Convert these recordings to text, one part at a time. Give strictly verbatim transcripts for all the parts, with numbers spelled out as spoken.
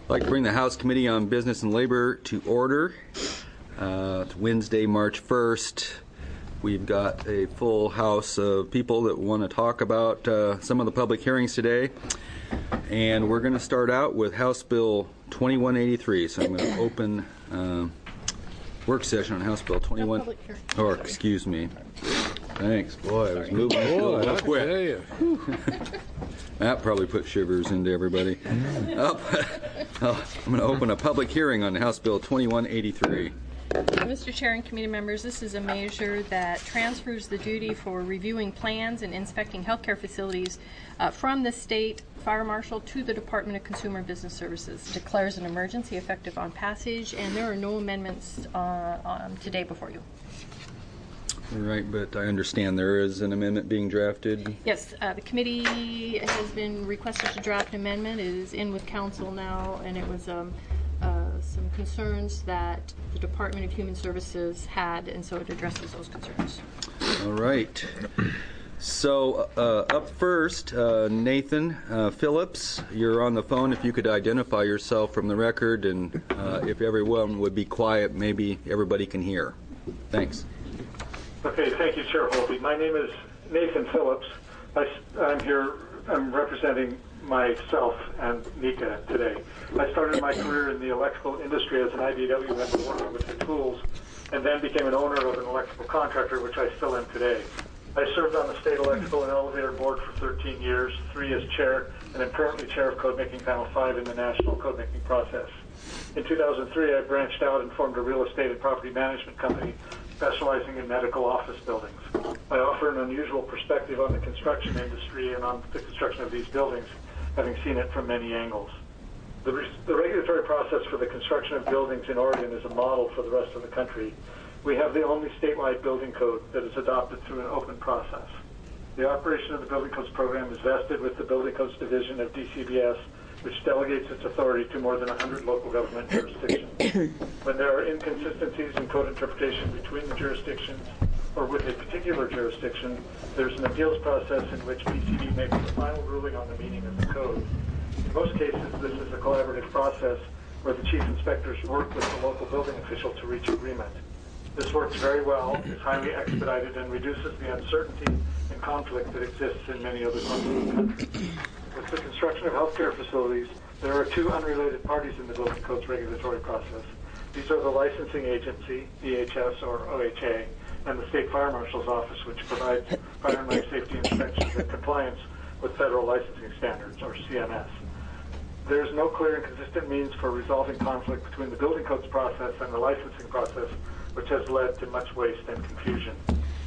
I'd like to bring the House Committee on Business and Labor to order. Uh, it's Wednesday, March first. We've got a full house of people that want to talk about uh, some of the public hearings today. And we're going to start out with House Bill twenty-one eighty-three. So I'm going to open uh, work session on House Bill twenty-one. Or, excuse me. Thanks. Boy, I was moving this bill real quick. That probably put shivers into everybody. Up. Oh, I'm going to open a public hearing on House Bill twenty-one eighty-three. Mister Chair and committee members, this is a measure that transfers the duty for reviewing plans and inspecting healthcare facilities uh, from the state fire marshal to the Department of Consumer and Business Services. Declares an emergency effective on passage, and there are no amendments uh, um, today before you. Right, but I understand there is an amendment being drafted. Yes, uh, the committee has been requested to draft an amendment. It is in with council now, and it was um, uh, some concerns that the Department of Human Services had, and so it addresses those concerns. All right. So uh, up first, uh, Nathan uh, Phillips, you're on the phone. If you could identify yourself from the record, and uh, if everyone would be quiet, maybe everybody can hear. Thanks. Okay, thank you, Chair Holby. My name is Nathan Phillips. I, I'm here, I'm representing myself and Nika today. I started my career in the electrical industry as an I B W member working with the tools, and then became an owner of an electrical contractor, which I still am today. I served on the State Electrical and Elevator Board for thirteen years, three as chair, and I'm currently chair of Codemaking Panel five in the national codemaking process. In two thousand three, I branched out and formed a real estate and property management company specializing in medical office buildings. I offer an unusual perspective on the construction industry and on the construction of these buildings, having seen it from many angles. The, re the regulatory process for the construction of buildings in Oregon is a model for the rest of the country. We have the only statewide building code that is adopted through an open process. The operation of the Building Codes program is vested with the Building Codes Division of D C B S, which delegates its authority to more than one hundred local government jurisdictions. When there are inconsistencies in code interpretation between the jurisdictions or with a particular jurisdiction, there's an appeals process in which B C B makes the final ruling on the meaning of the code. In most cases, this is a collaborative process where the chief inspectors work with the local building official to reach agreement. This works very well, is highly expedited, and reduces the uncertainty and conflict that exists in many other parts of the country. With the construction of healthcare facilities, there are two unrelated parties in the Building Codes regulatory process. These are the licensing agency, D H S or O H A, and the State Fire Marshal's Office, which provides fire and life safety inspections and compliance with federal licensing standards, or C M S. There is no clear and consistent means for resolving conflict between the Building Codes process and the licensing process, which has led to much waste and confusion.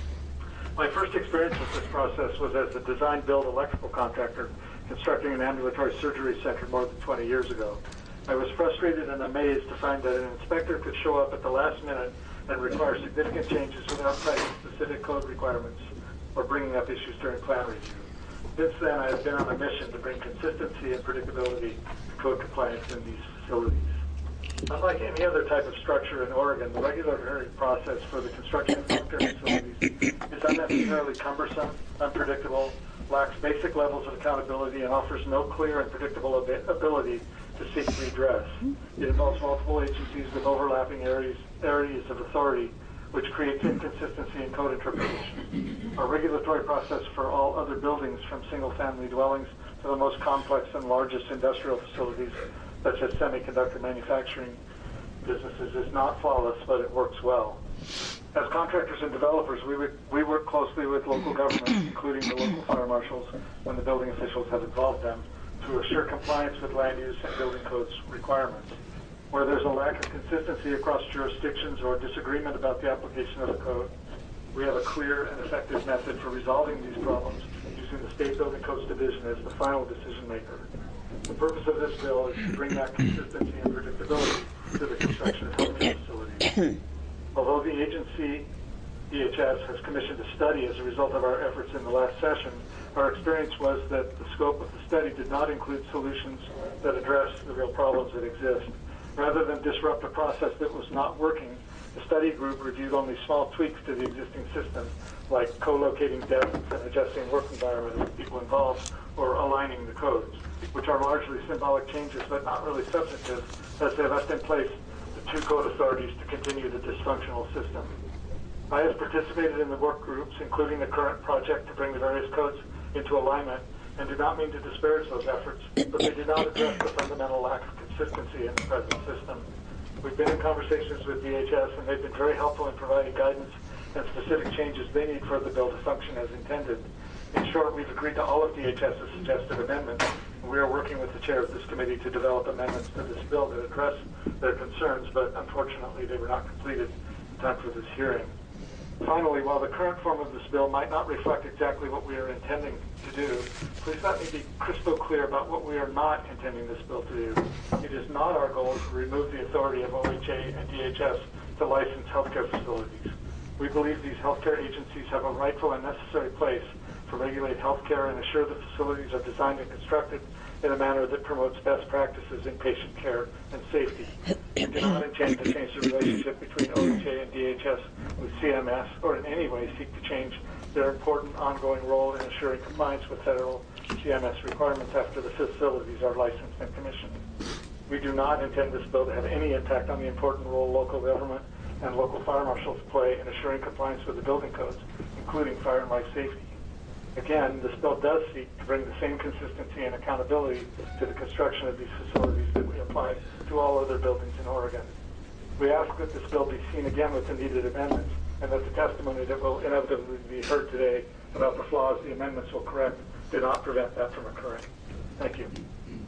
My first experience with this process was as a design-build electrical contractor constructing an ambulatory surgery center more than twenty years ago. I was frustrated and amazed to find that an inspector could show up at the last minute and require significant changes without citing specific code requirements or bringing up issues during plan review. Since then, I have been on a mission to bring consistency and predictability to code compliance in these facilities. Unlike any other type of structure in Oregon, the regulatory process for the construction of healthcare facilities is unnecessarily cumbersome, unpredictable, lacks basic levels of accountability, and offers no clear and predictable ab ability to seek redress. It involves multiple agencies with overlapping areas, areas of authority, which creates inconsistency in code interpretation. Our regulatory process for all other buildings, from single-family dwellings to the most complex and largest industrial facilities, such as semiconductor manufacturing businesses, is not flawless, but it works well. As contractors and developers, we, would, we work closely with local governments, including the local fire marshals, when the building officials have involved them, to assure compliance with land use and building codes requirements. Where there's a lack of consistency across jurisdictions or disagreement about the application of the code, we have a clear and effective method for resolving these problems using the State Building Codes Division as the final decision maker. The purpose of this bill is to bring that consistency and predictability to the construction of healthcare facilities. Although the agency, D H S, has commissioned a study as a result of our efforts in the last session, our experience was that the scope of the study did not include solutions that address the real problems that exist. Rather than disrupt a process that was not working, The study group reviewed only small tweaks to the existing system, like co-locating desks and adjusting work environment with people involved, or aligning the codes, which are largely symbolic changes but not really substantive, as they left in place the two code authorities to continue the dysfunctional system. I have participated in the work groups, including the current project to bring the various codes into alignment, and do not mean to disparage those efforts, but they do not address the fundamental lack of consistency in the present system. We've been in conversations with D H S, and they've been very helpful in providing guidance and specific changes they need for the bill to function as intended. In short, we've agreed to all of DHS's suggested amendments, and we are working with the chair of this committee to develop amendments to this bill that address their concerns, but unfortunately they were not completed in time for this hearing. Finally, while the current form of this bill might not reflect exactly what we are intending to do, please let me be crystal clear about what we are not intending this bill to do. It is not our goal to remove the authority of O H A and D H S to license healthcare facilities. We believe these healthcare agencies have a rightful and necessary place to regulate healthcare and assure the facilities are designed and constructed in a manner that promotes best practices in patient care and safety. We do not intend to change the relationship between O H A and D H S with C M S or in any way seek to change their important ongoing role in ensuring compliance with federal C M S requirements after the facilities are licensed and commissioned. We do not intend this bill to have any impact on the important role local government and local fire marshals play in assuring compliance with the building codes, including fire and life safety. Again, this bill does seek to bring the same consistency and accountability to the construction of these facilities that we apply to all other buildings in Oregon. We ask that this bill be seen again with the needed amendments, and that the testimony that will inevitably be heard today about the flaws the amendments will correct do not prevent that from occurring. Thank you.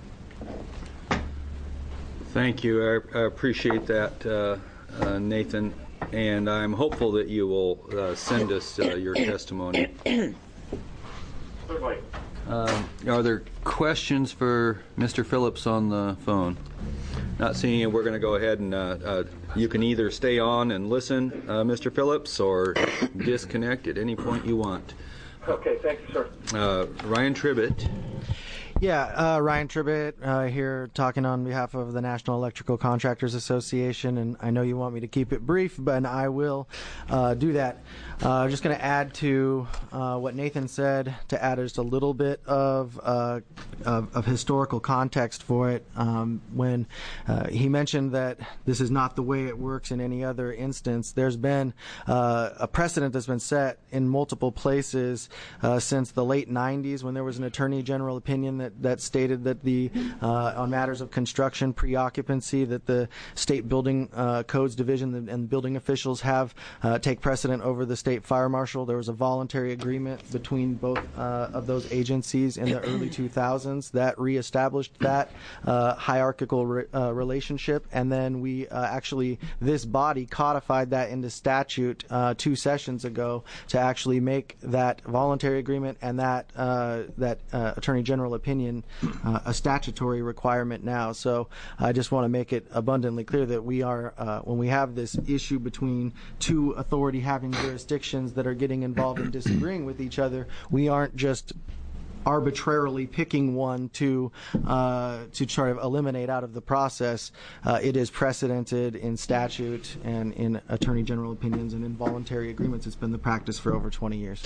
Thank you. I, I appreciate that, uh, uh, Nathan, and I'm hopeful that you will uh, send us uh, your testimony. Certainly. Um, are there questions for Mister Phillips on the phone? Not seeing it, we're going to go ahead and uh, uh, you can either stay on and listen, uh, Mister Phillips, or disconnect at any point you want. Okay, thank you, sir. Uh, Ryan Tribbett. Yeah, uh, Ryan Tribbett uh, here talking on behalf of the National Electrical Contractors Association, and I know you want me to keep it brief, but I will uh, do that. Uh, I'm just going to add to uh, what Nathan said, to add just a little bit of uh, of, of historical context for it. Um, when uh, he mentioned that this is not the way it works in any other instance, there's been uh, a precedent that's been set in multiple places uh, since the late nineties, when there was an Attorney General opinion that that stated that the uh, on matters of construction pre-occupancy, that the state building uh, codes division and building officials have uh, take precedent over the state fire marshal. There was a voluntary agreement between both uh, of those agencies in the early two thousands that reestablished that uh, hierarchical re- uh, relationship, and then we uh, actually this body codified that into statute uh, two sessions ago to actually make that voluntary agreement and that uh, that uh, Attorney General opinion Uh, a statutory requirement now. So I just want to make it abundantly clear that we are, uh, when we have this issue between two authority having jurisdictions that are getting involved and disagreeing with each other, we aren't just arbitrarily picking one to uh, to try to eliminate out of the process. Uh, it is precedented in statute and in Attorney General opinions and in voluntary agreements. It's been the practice for over twenty years.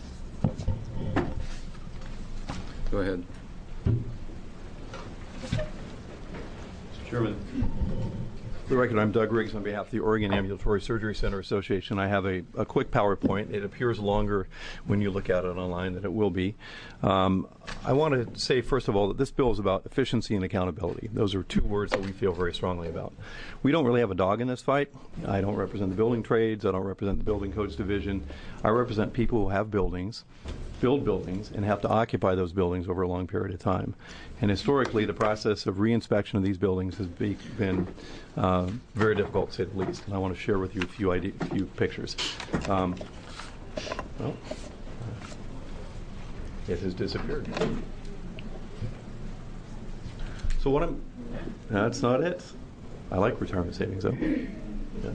Go ahead. Mister Chairman, for the record, I'm Doug Riggs on behalf of the Oregon Ambulatory Surgery Center Association. I have a, a quick PowerPoint. It appears longer when you look at it online than it will be. Um, I want to say, first of all, that this bill is about efficiency and accountability. Those are two words that we feel very strongly about. We don't really have a dog in this fight. I don't represent the building trades. I don't represent the building codes division. I represent people who have buildings, build buildings, and have to occupy those buildings over a long period of time. And historically, the process of reinspection of these buildings has be, been uh, very difficult, to say the least. And I want to share with you a few idea, few pictures. Um, well, it has disappeared. So what I'm, that's not it. I like retirement savings, though. Yeah.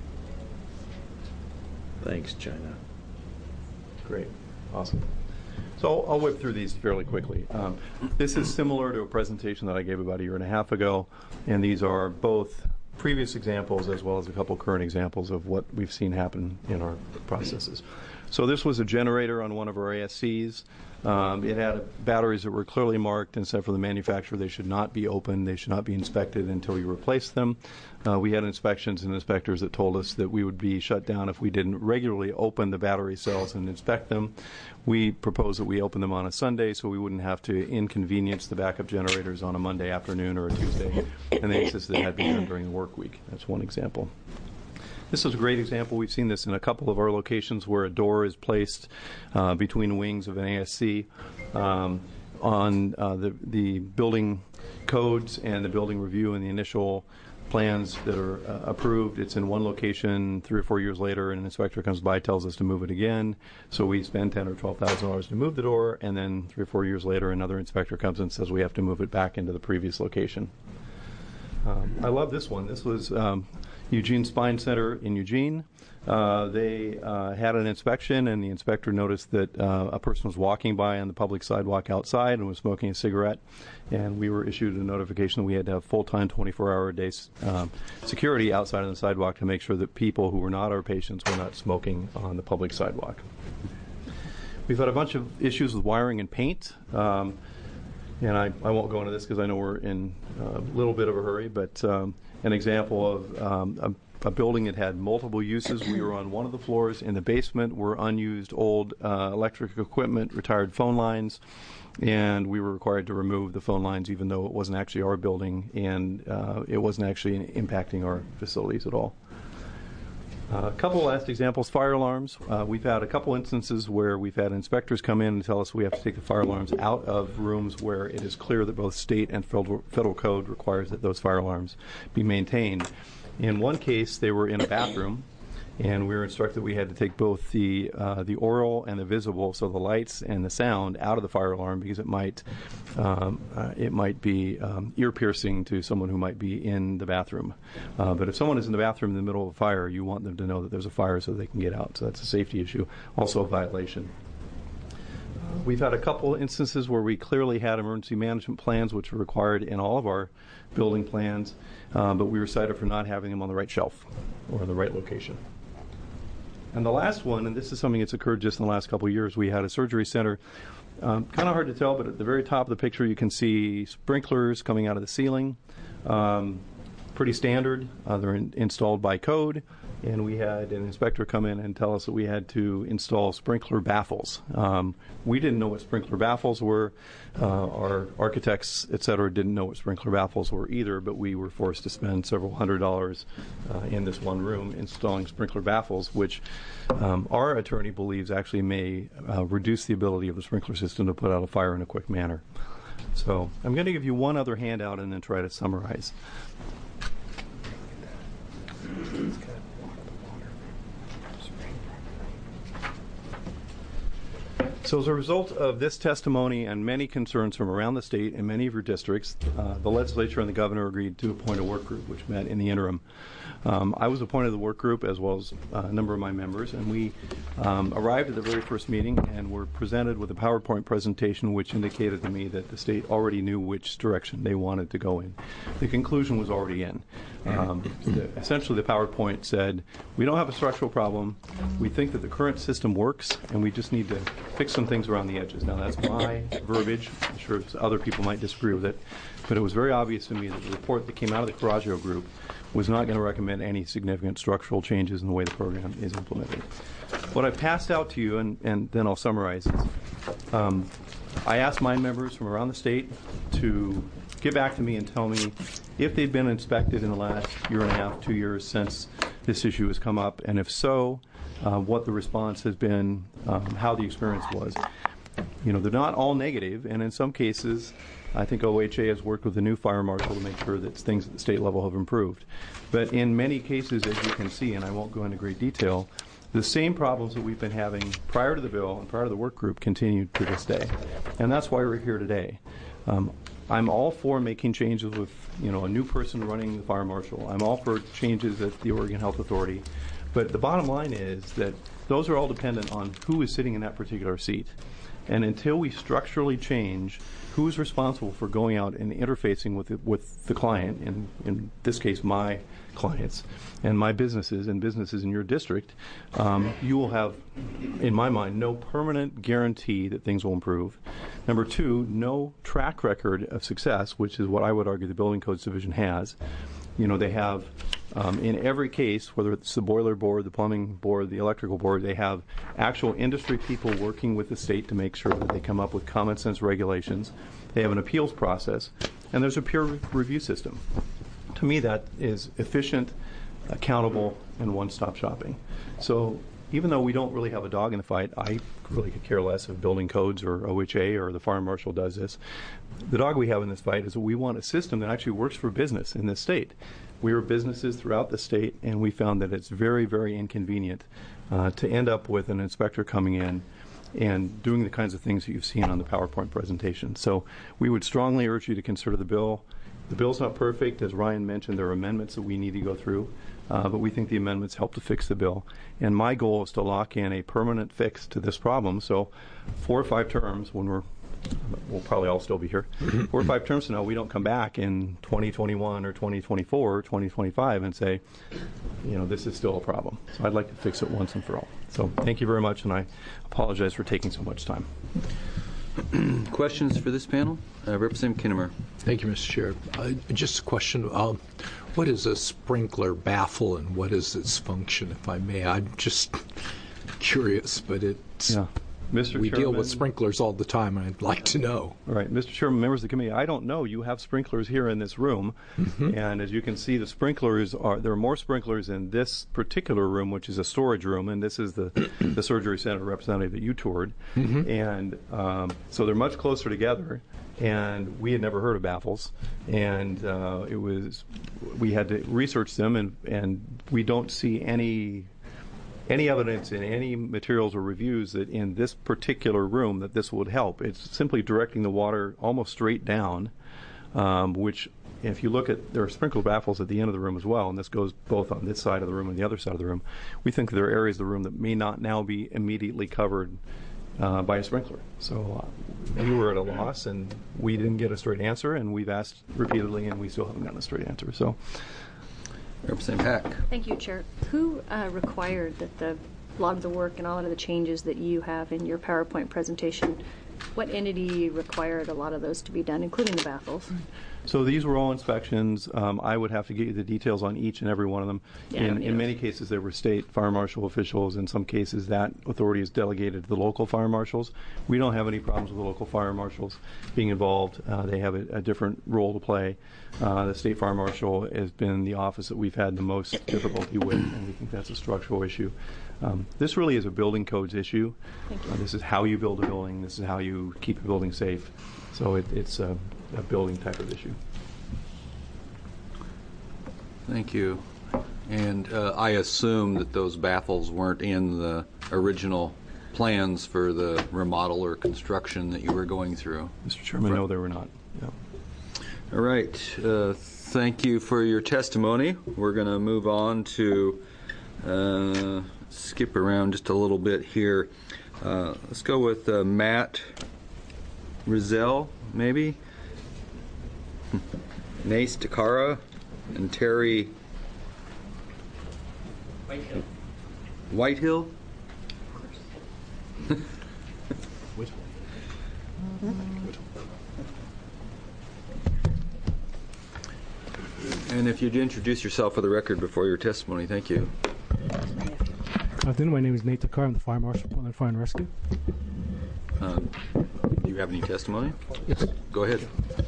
Thanks, China. Great. Awesome. So I'll, I'll whip through these fairly quickly. Um, this is similar to a presentation that I gave about a year and a half ago, and these are both previous examples as well as a couple current examples of what we've seen happen in our processes. So this was a generator on one of our A S Cs. Um, it had batteries that were clearly marked and said for the manufacturer they should not be opened, they should not be inspected until you replace them. Uh, we had inspections and inspectors that told us that we would be shut down if we didn't regularly open the battery cells and inspect them. We proposed that we open them on a Sunday so we wouldn't have to inconvenience the backup generators on a Monday afternoon or a Tuesday, and they insisted it had to be done during the work week. That's one example. This is a great example. We've seen this in a couple of our locations where a door is placed uh, between wings of an A S C. Um, on uh, the, the building codes and the building review and the initial plans that are uh, approved, it's in one location. Three or four years later, an inspector comes by, tells us to move it again. So we spend ten or twelve thousand dollars to move the door, and then three or four years later, another inspector comes and says we have to move it back into the previous location. Um, I love this one. This was um, Eugene Spine Center in Eugene. Uh, they uh, had an inspection, and the inspector noticed that uh, a person was walking by on the public sidewalk outside and was smoking a cigarette. And we were issued a notification that we had to have full-time, twenty-four hour a day um, security outside on the sidewalk to make sure that people who were not our patients were not smoking on the public sidewalk. We've had a bunch of issues with wiring and paint. Um, and I, I won't go into this because I know we're in a little bit of a hurry, but um, an example of um, a, a building that had multiple uses. We were on one of the floors. In the basement were unused old uh, electric equipment, retired phone lines, and we were required to remove the phone lines even though it wasn't actually our building and uh, it wasn't actually impacting our facilities at all. A uh, couple last examples, fire alarms. Uh, we've had a couple instances where we've had inspectors come in and tell us we have to take the fire alarms out of rooms where it is clear that both state and federal, federal code requires that those fire alarms be maintained. In one case, they were in a bathroom, and we were instructed we had to take both the uh, the oral and the visible, so the lights and the sound, out of the fire alarm because it might um, uh, it might be um, ear piercing to someone who might be in the bathroom. Uh, but if someone is in the bathroom in the middle of a fire, you want them to know that there's a fire so they can get out. So that's a safety issue, also a violation. We've had a couple instances where we clearly had emergency management plans, which are required in all of our building plans, uh, but we were cited for not having them on the right shelf or in the right location. And the last one, and this is something that's occurred just in the last couple of years, we had a surgery center. Um, kind of hard to tell, but at the very top of the picture you can see sprinklers coming out of the ceiling. Um, pretty standard. Uh, they're in, installed by code. And we had an inspector come in and tell us that we had to install sprinkler baffles. Um, we didn't know what sprinkler baffles were. Uh, our architects, et cetera, didn't know what sprinkler baffles were either, but we were forced to spend several hundred dollars uh, in this one room installing sprinkler baffles, which um, our attorney believes actually may uh, reduce the ability of the sprinkler system to put out a fire in a quick manner. So I'm going to give you one other handout and then try to summarize. So as a result of this testimony and many concerns from around the state and many of your districts, uh, the legislature and the governor agreed to appoint a work group, which met in the interim. Um, I was appointed to the work group as well as uh, a number of my members, and we um, arrived at the very first meeting and were presented with a PowerPoint presentation which indicated to me that the state already knew which direction they wanted to go in. The conclusion was already in. Um, the, essentially, the PowerPoint said, we don't have a structural problem. We think that the current system works, and we just need to fix some things around the edges. Now, that's my verbiage. I'm sure other people might disagree with it, but it was very obvious to me that the report that came out of the Coraggio group was not going to recommend any significant structural changes in the way the program is implemented. What I've passed out to you, and, and then I'll summarize, is um, I asked my members from around the state to get back to me and tell me if they'd been inspected in the last year and a half, two years since this issue has come up, and if so, uh, what the response has been, um, how the experience was. You know, they're not all negative, and in some cases, I think O H A has worked with the new fire marshal to make sure that things at the state level have improved. But in many cases, as you can see, and I won't go into great detail, the same problems that we've been having prior to the bill and prior to the work group continue to this day. And that's why we're here today. Um, I'm all for making changes with, you know, a new person running the fire marshal. I'm all for changes at the Oregon Health Authority. But the bottom line is that those are all dependent on who is sitting in that particular seat. And until we structurally change who's responsible for going out and interfacing with the, with the client, in, in this case my clients, and my businesses and businesses in your district, um, you will have, in my mind, no permanent guarantee that things will improve. Number two, no track record of success, which is what I would argue the Building Codes Division has. You know, they have, um, in every case, whether it's the boiler board, the plumbing board, the electrical board, they have actual industry people working with the state to make sure that they come up with common sense regulations. They have an appeals process, and there's a peer re- review system. To me, that is efficient, accountable, and one-stop shopping. So even though we don't really have a dog in the fight, I really could care less if Building Codes or O H A or the Fire Marshal does this. The dog we have in this fight is that we want a system that actually works for business in this state. We are businesses throughout the state, and we found that it's very, very inconvenient uh, to end up with an inspector coming in and doing the kinds of things that you've seen on the PowerPoint presentation. So we would strongly urge you to consider the bill. The bill's not perfect. As Ryan mentioned, there are amendments that we need to go through, uh, but we think the amendments help to fix the bill. And my goal is to lock in a permanent fix to this problem. So four or five terms, when we're, we'll probably all still be here, four or five terms from now, we don't come back in twenty twenty-one or twenty twenty-four or twenty twenty-five and say, you know, this is still a problem. So I'd like to fix it once and for all. So thank you very much, and I apologize for taking so much time. Questions for this panel? Uh, Representative Kinnemer. Thank you, Mister Chair. Uh, just a question. Um, what is a sprinkler baffle and what is its function, if I may? I'm just curious, but it's, Yeah. Mister we Chairman, deal with sprinklers all the time, and I'd like to know. All right, Mister Chairman, members of the committee, I don't know. You have sprinklers here in this room, mm-hmm. and as you can see, the sprinklers are, there are more sprinklers in this particular room, which is a storage room, and this is the, the surgery center representative that you toured, mm-hmm. and um, so they're much closer together, and we had never heard of baffles, and uh, it was, we had to research them, and, and we don't see any any evidence in any materials or reviews that in this particular room that this would help. It's simply directing the water almost straight down, um, which if you look at, there are sprinkler baffles at the end of the room as well, and this goes both on this side of the room and the other side of the room. We think there are areas of the room that may not now be immediately covered uh, by a sprinkler. So uh, we were at a loss, and we didn't get a straight answer, and we've asked repeatedly, and we still haven't gotten a straight answer. So. Representative Hack. Thank you, Chair. Who uh, required that the a lot of the work and all of the changes that you have in your PowerPoint presentation, what entity required a lot of those to be done, including the baffles? So these were all inspections. Um, I would have to get you the details on each and every one of them. Yeah, in, in many cases, they were state fire marshal officials. In some cases, that authority is delegated to the local fire marshals. We don't have any problems with the local fire marshals being involved. Uh, they have a, a different role to play. Uh, the state fire marshal has been the office that we've had the most difficulty with, and we think that's a structural issue. Um, this really is a building codes issue. Thank you. Uh, this is how you build a building. This is how you keep a building safe. So it, it's a, a building type of issue. Thank you. And uh, I assume that those baffles weren't in the original plans for the remodel or construction that you were going through. Mister Chairman, right. No, they were not. Yeah. All right. Uh, thank you for your testimony. We're going to move on to uh, skip around just a little bit here. Uh, let's go with uh, Matt Rizal, maybe. Nace Takara and Terry Whitehill. Whitehill? Of course. And if you'd introduce yourself for the record before your testimony, thank you. Good afternoon. My name is Nate Takar. I'm the Fire Marshal, Portland Fire and Rescue. Um, do you have any testimony? Yes. Go ahead.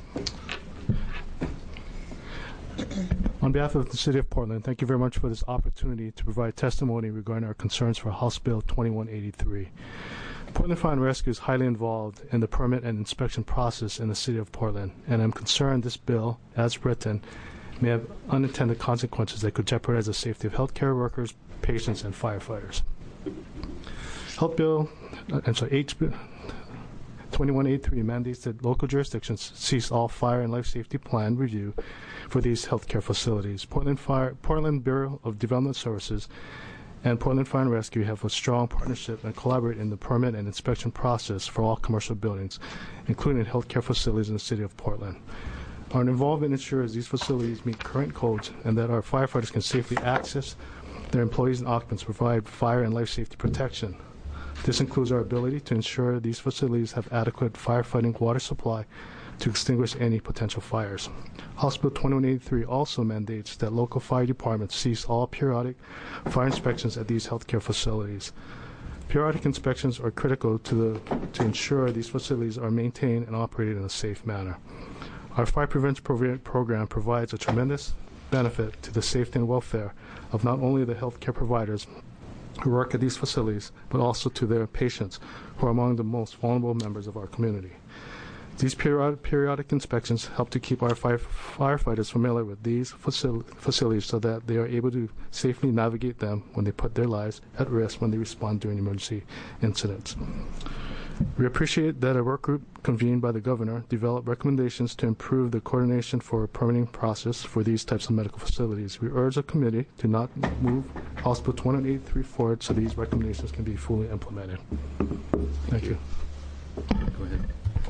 On behalf of the City of Portland, thank you very much for this opportunity to provide testimony regarding our concerns for House Bill twenty-one eighty-three. Portland Fire and Rescue is highly involved in the permit and inspection process in the City of Portland, and I'm concerned this bill, as written, may have unintended consequences that could jeopardize the safety of healthcare workers, patients, and firefighters. Health Bill, I'm sorry, H B twenty-one eighty-three mandates that local jurisdictions cease all fire and life safety plan review for these healthcare facilities. Portland Fire, Portland Bureau of Development Services and Portland Fire and Rescue have a strong partnership and collaborate in the permit and inspection process for all commercial buildings, including healthcare facilities in the city of Portland. Our involvement ensures these facilities meet current codes and that our firefighters can safely access their employees and occupants to provide fire and life safety protection. This includes our ability to ensure these facilities have adequate firefighting water supply to extinguish any potential fires. House Bill twenty-one eighty-three also mandates that local fire departments cease all periodic fire inspections at these healthcare facilities. Periodic inspections are critical to, the, to ensure these facilities are maintained and operated in a safe manner. Our fire prevention prov- program provides a tremendous benefit to the safety and welfare of not only the healthcare providers who work at these facilities, but also to their patients, who are among the most vulnerable members of our community. These periodic, periodic inspections help to keep our fire, firefighters familiar with these facil- facilities so that they are able to safely navigate them when they put their lives at risk when they respond during emergency incidents. We appreciate that a work group convened by the governor developed recommendations to improve the coordination for a permitting process for these types of medical facilities. We urge the committee to not move House Bill twenty-one eighty-three forward so these recommendations can be fully implemented. Thank you. Go ahead.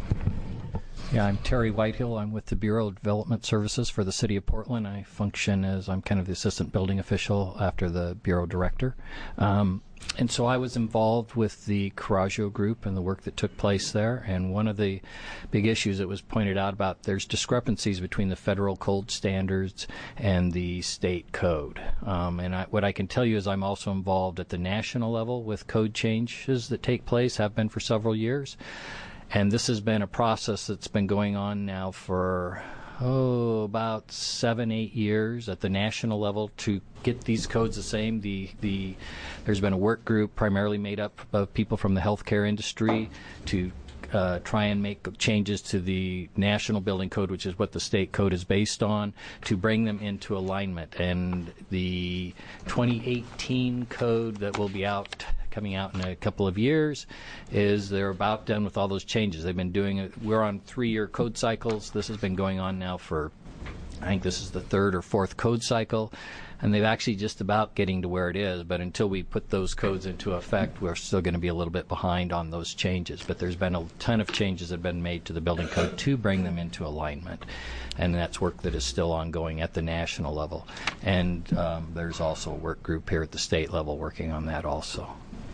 Yeah, I'm Terry Whitehill. I'm with the Bureau of Development Services for the City of Portland. I function as, I'm kind of the assistant building official after the Bureau Director. Um, and so I was involved with the Coraggio Group and the work that took place there. And one of the big issues that was pointed out about there's discrepancies between the federal code standards and the state code. Um, and I, what I can tell you is I'm also involved at the national level with code changes that take place, have been for several years. And this has been a process that's been going on now for, oh, about seven, eight years at the national level to get these codes the same. The, the, there's been a work group primarily made up of people from the healthcare industry to uh, try and make changes to the national building code, which is what the state code is based on, to bring them into alignment. And the twenty eighteen code that will be out coming out in a couple of years is they're about done with all those changes. They've been doing it. We're on three-year code cycles. This has been going on now for, I think this is the third or fourth code cycle, and they've actually just about getting to where it is. But until we put those codes into effect, we're still going to be a little bit behind on those changes. But there's been a ton of changes that have been made to the building code to bring them into alignment. And that's work that is still ongoing at the national level. And um, there's also a work group here at the state level working on that also.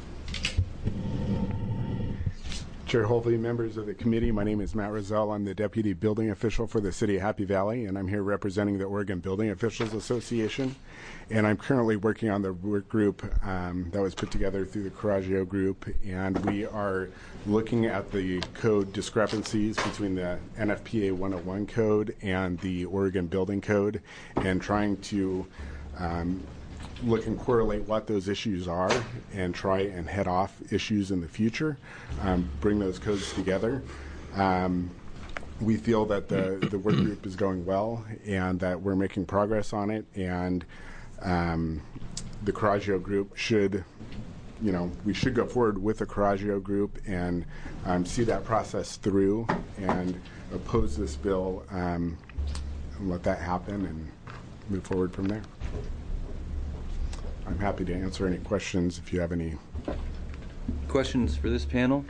Chair Holvey, members of the committee, my name is Matt Rozelle. I'm the Deputy Building Official for the City of Happy Valley, and I'm here representing the Oregon Building Officials Association. And I'm currently working on the work group um, that was put together through the Coraggio Group, and we are looking at the code discrepancies between the N F P A one oh one code and the Oregon Building Code, and trying to um, look and correlate what those issues are and try and head off issues in the future, um, bring those codes together. Um, we feel that the, the work group is going well and that we're making progress on it, and um, the Coraggio Group should, you know, we should go forward with the Coraggio Group and um, see that process through and oppose this bill um, and let that happen and move forward from there. I'm happy to answer any questions if you have any. Questions for this panel?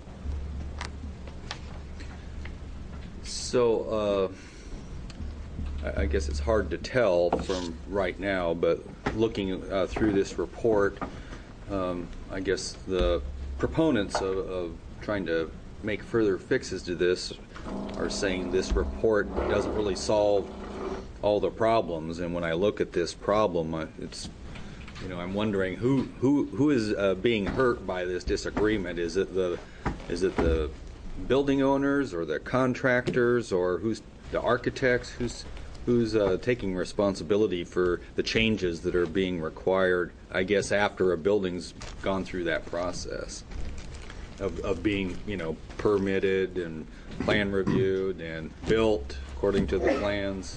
So, uh, I, I guess it's hard to tell from right now, but looking uh, through this report, um, I guess the proponents of, of trying to make further fixes to this are saying this report doesn't really solve all the problems. And when I look at this problem, it's You know, I'm wondering who who who is uh, being hurt by this disagreement. Is it the is it the building owners or the contractors, or who's the architects? Who's who's uh, taking responsibility for the changes that are being required? I guess after a building's gone through that process of of being, you know, permitted and plan reviewed and built according to the plans.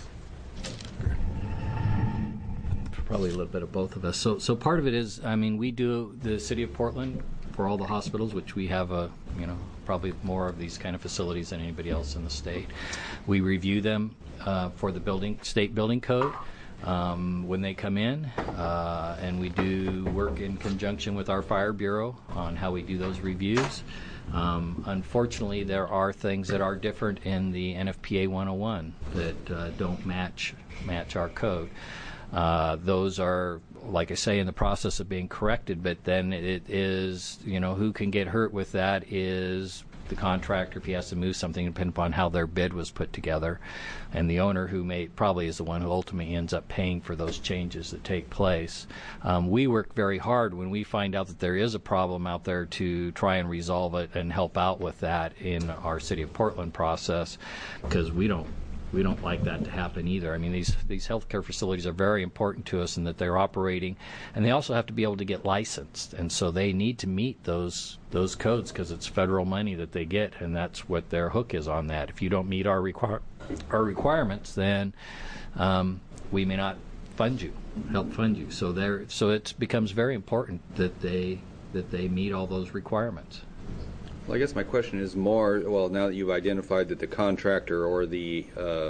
Probably a little bit of both of us. So, so part of it is, I mean, we do the City of Portland for all the hospitals, which we have a, you know, probably more of these kind of facilities than anybody else in the state. We review them uh, for the building state building code. um, when they come in, uh, and we do work in conjunction with our Fire Bureau on how we do those reviews. Um, unfortunately, there are things that are different in the N F P A one oh one that uh, don't match match our code. Uh, those are, like I say, in the process of being corrected, but then it is, you know, who can get hurt with that is the contractor if he has to move something, depending upon how their bid was put together, and the owner, who may probably is the one who ultimately ends up paying for those changes that take place. Um, we work very hard when we find out that there is a problem out there to try and resolve it and help out with that in our City of Portland process, because we don't we don't like that to happen either. I mean, these these healthcare facilities are very important to us in that they're operating, and they also have to be able to get licensed, and so they need to meet those those codes because it's federal money that they get, and that's what their hook is on that. If you don't meet our require our requirements, then um, we may not fund you, help fund you. So there, so it becomes very important that they that they meet all those requirements. Well, I guess my question is more, well, now that you've identified that the contractor or the uh, uh,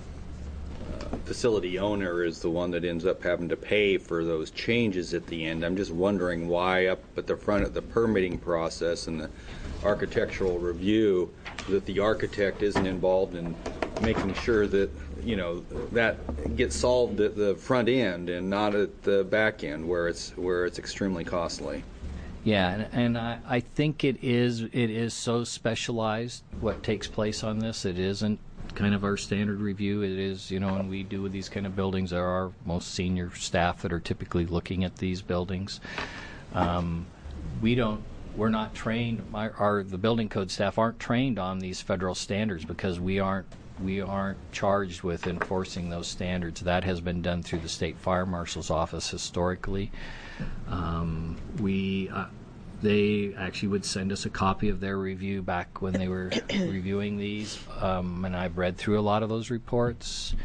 facility owner is the one that ends up having to pay for those changes at the end, I'm just wondering why up at the front of the permitting process and the architectural review that the architect isn't involved in making sure that, you know, that gets solved at the front end and not at the back end where it's where it's extremely costly. Yeah, and, and I, I think it is it is so specialized what takes place on this. It isn't kind of our standard review. It is, you know, when we do with these kind of buildings, there are most senior staff that are typically looking at these buildings. Um, we don't, we're not trained. Our, our the building code staff aren't trained on these federal standards because we aren't we aren't charged with enforcing those standards. That has been done through the state fire marshal's office historically. Um, we, uh, they actually would send us a copy of their review back when they were reviewing these, um, and I've read through a lot of those reports.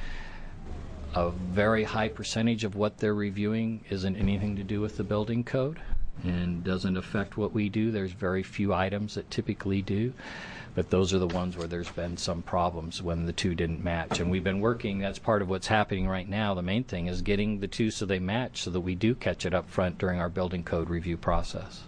A very high percentage of what they're reviewing isn't anything to do with the building code and doesn't affect what we do. There's very few items that typically do. But those are the ones where there's been some problems when the two didn't match. And we've been working, that's part of what's happening right now. The main thing is getting the two so they match so that we do catch it up front during our building code review process.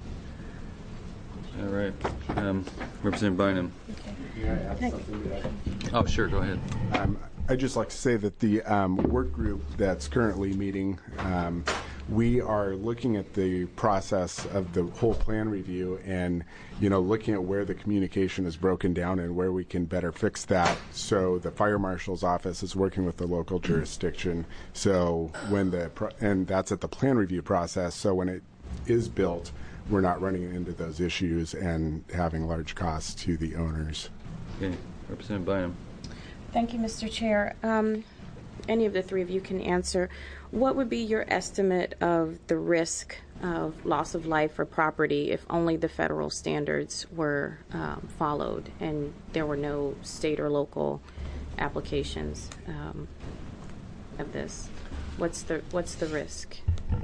All right. Um, Representative Bynum. Okay. Oh, sure, go ahead. Um, I'd just like to say that the um, work group that's currently meeting, um, we are looking at the process of the whole plan review and, you know, looking at where the communication is broken down and where we can better fix that. So the fire marshal's office is working with the local jurisdiction. So when the, pro- and that's at the plan review process. So when it is built, we're not running into those issues and having large costs to the owners. Okay, Representative Bynum. Thank you, Mister Chair. Um, any of the three of you can answer. What would be your estimate of the risk of loss of life or property if only the federal standards were um, followed and there were no state or local applications um, of this? What's the what's the risk?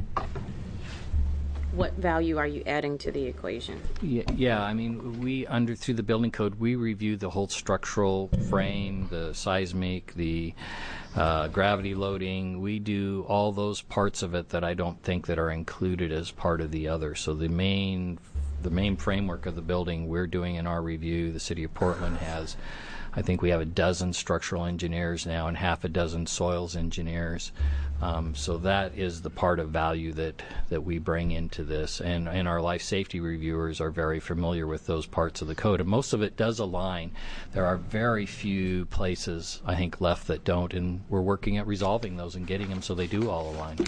What value are you adding to the equation? Yeah, yeah, I mean, we, under through the building code, we review the whole structural frame, the seismic, the uh, gravity loading. We do all those parts of it that I don't think that are included as part of the other. So the main, the main framework of the building we're doing in our review, the City of Portland has, I think we have a dozen structural engineers now and half a dozen soils engineers. Um, so that is the part of value that, that we bring into this. And, and our life safety reviewers are very familiar with those parts of the code. And most of it does align. There are very few places, I think, left that don't. And we're working at resolving those and getting them so they do all align.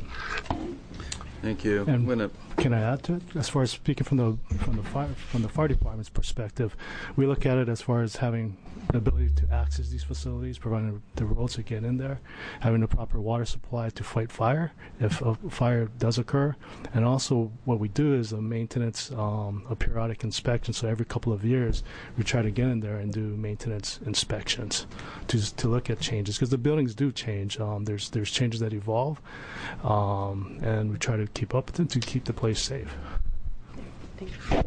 Thank you. And gonna... Can I add to it? As far as speaking from the from the fire from the fire department's perspective, we look at it as far as having the ability to access these facilities, providing the roads to get in there, having the proper water supply to fight fire if a fire does occur, and also what we do is a maintenance, um, a periodic inspection. So every couple of years, we try to get in there and do maintenance inspections to to look at changes because the buildings do change. Um, there's there's changes that evolve, um, and we try to keep up with them to keep the place safe. Thank you.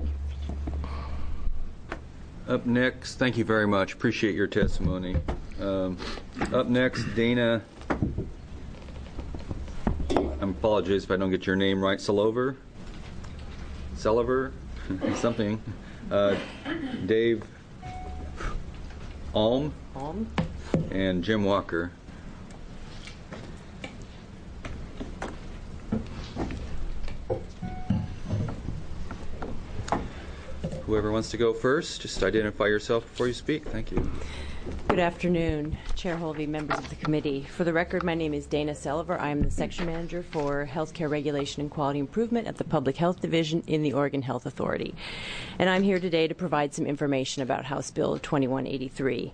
Up next, thank you very much. Appreciate your testimony. Um, up next, Dana apologize if I don't get your name right. Salover? Seliver? Something. Uh, Dave Alm? Alm? And Jim Walker. Whoever wants to go first, just identify yourself before you speak. Thank you. Good afternoon, Chair Holvey, members of the committee. For the record, my name is Dana Seliver. I am the section manager for healthcare regulation and quality improvement at the Public Health Division in the Oregon Health Authority. And I'm here today to provide some information about House Bill twenty-one eighty-three.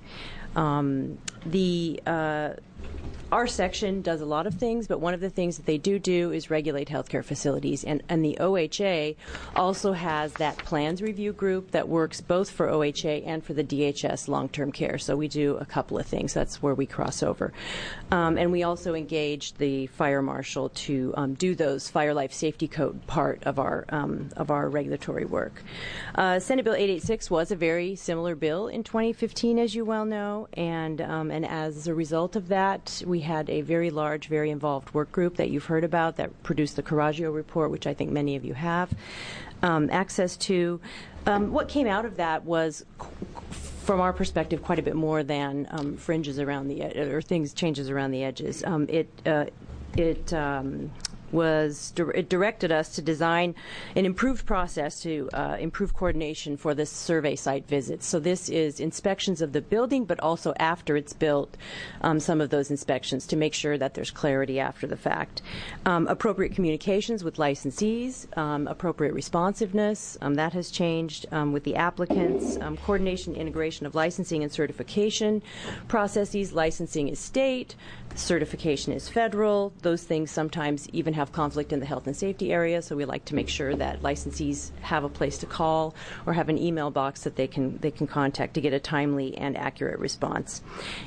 Um, the uh, Our section does a lot of things, but one of the things that they do do is regulate healthcare facilities. And, and the O H A also has that plans review group that works both for O H A and for the D H S long-term care. So we do a couple of things. That's where we cross over. Um, and we also engage the fire marshal to um, do those fire life safety code part of our um, of our regulatory work. Uh, Senate Bill eight eighty-six was a very similar bill in twenty fifteen, as you well know, and um, and as a result of that, we had a very large, very involved work group that you've heard about that produced the Coraggio report, which I think many of you have um, access to. Um, what came out of that was, from our perspective, quite a bit more than um, fringes around the ed- or things changes around the edges. Um, it uh, it um, was it directed us to design an improved process to uh, improve coordination for the survey site visits. So this is inspections of the building, but also after it's built, um, some of those inspections to make sure that there's clarity after the fact. Um, appropriate communications with licensees, um, appropriate responsiveness, um, that has changed um, with the applicants, um, coordination, integration of licensing and certification processes. Licensing is state, certification is federal. Those things sometimes even have conflict in the health and safety area, so we like to make sure that licensees have a place to call or have an email box that they can they can contact to get a timely and accurate response.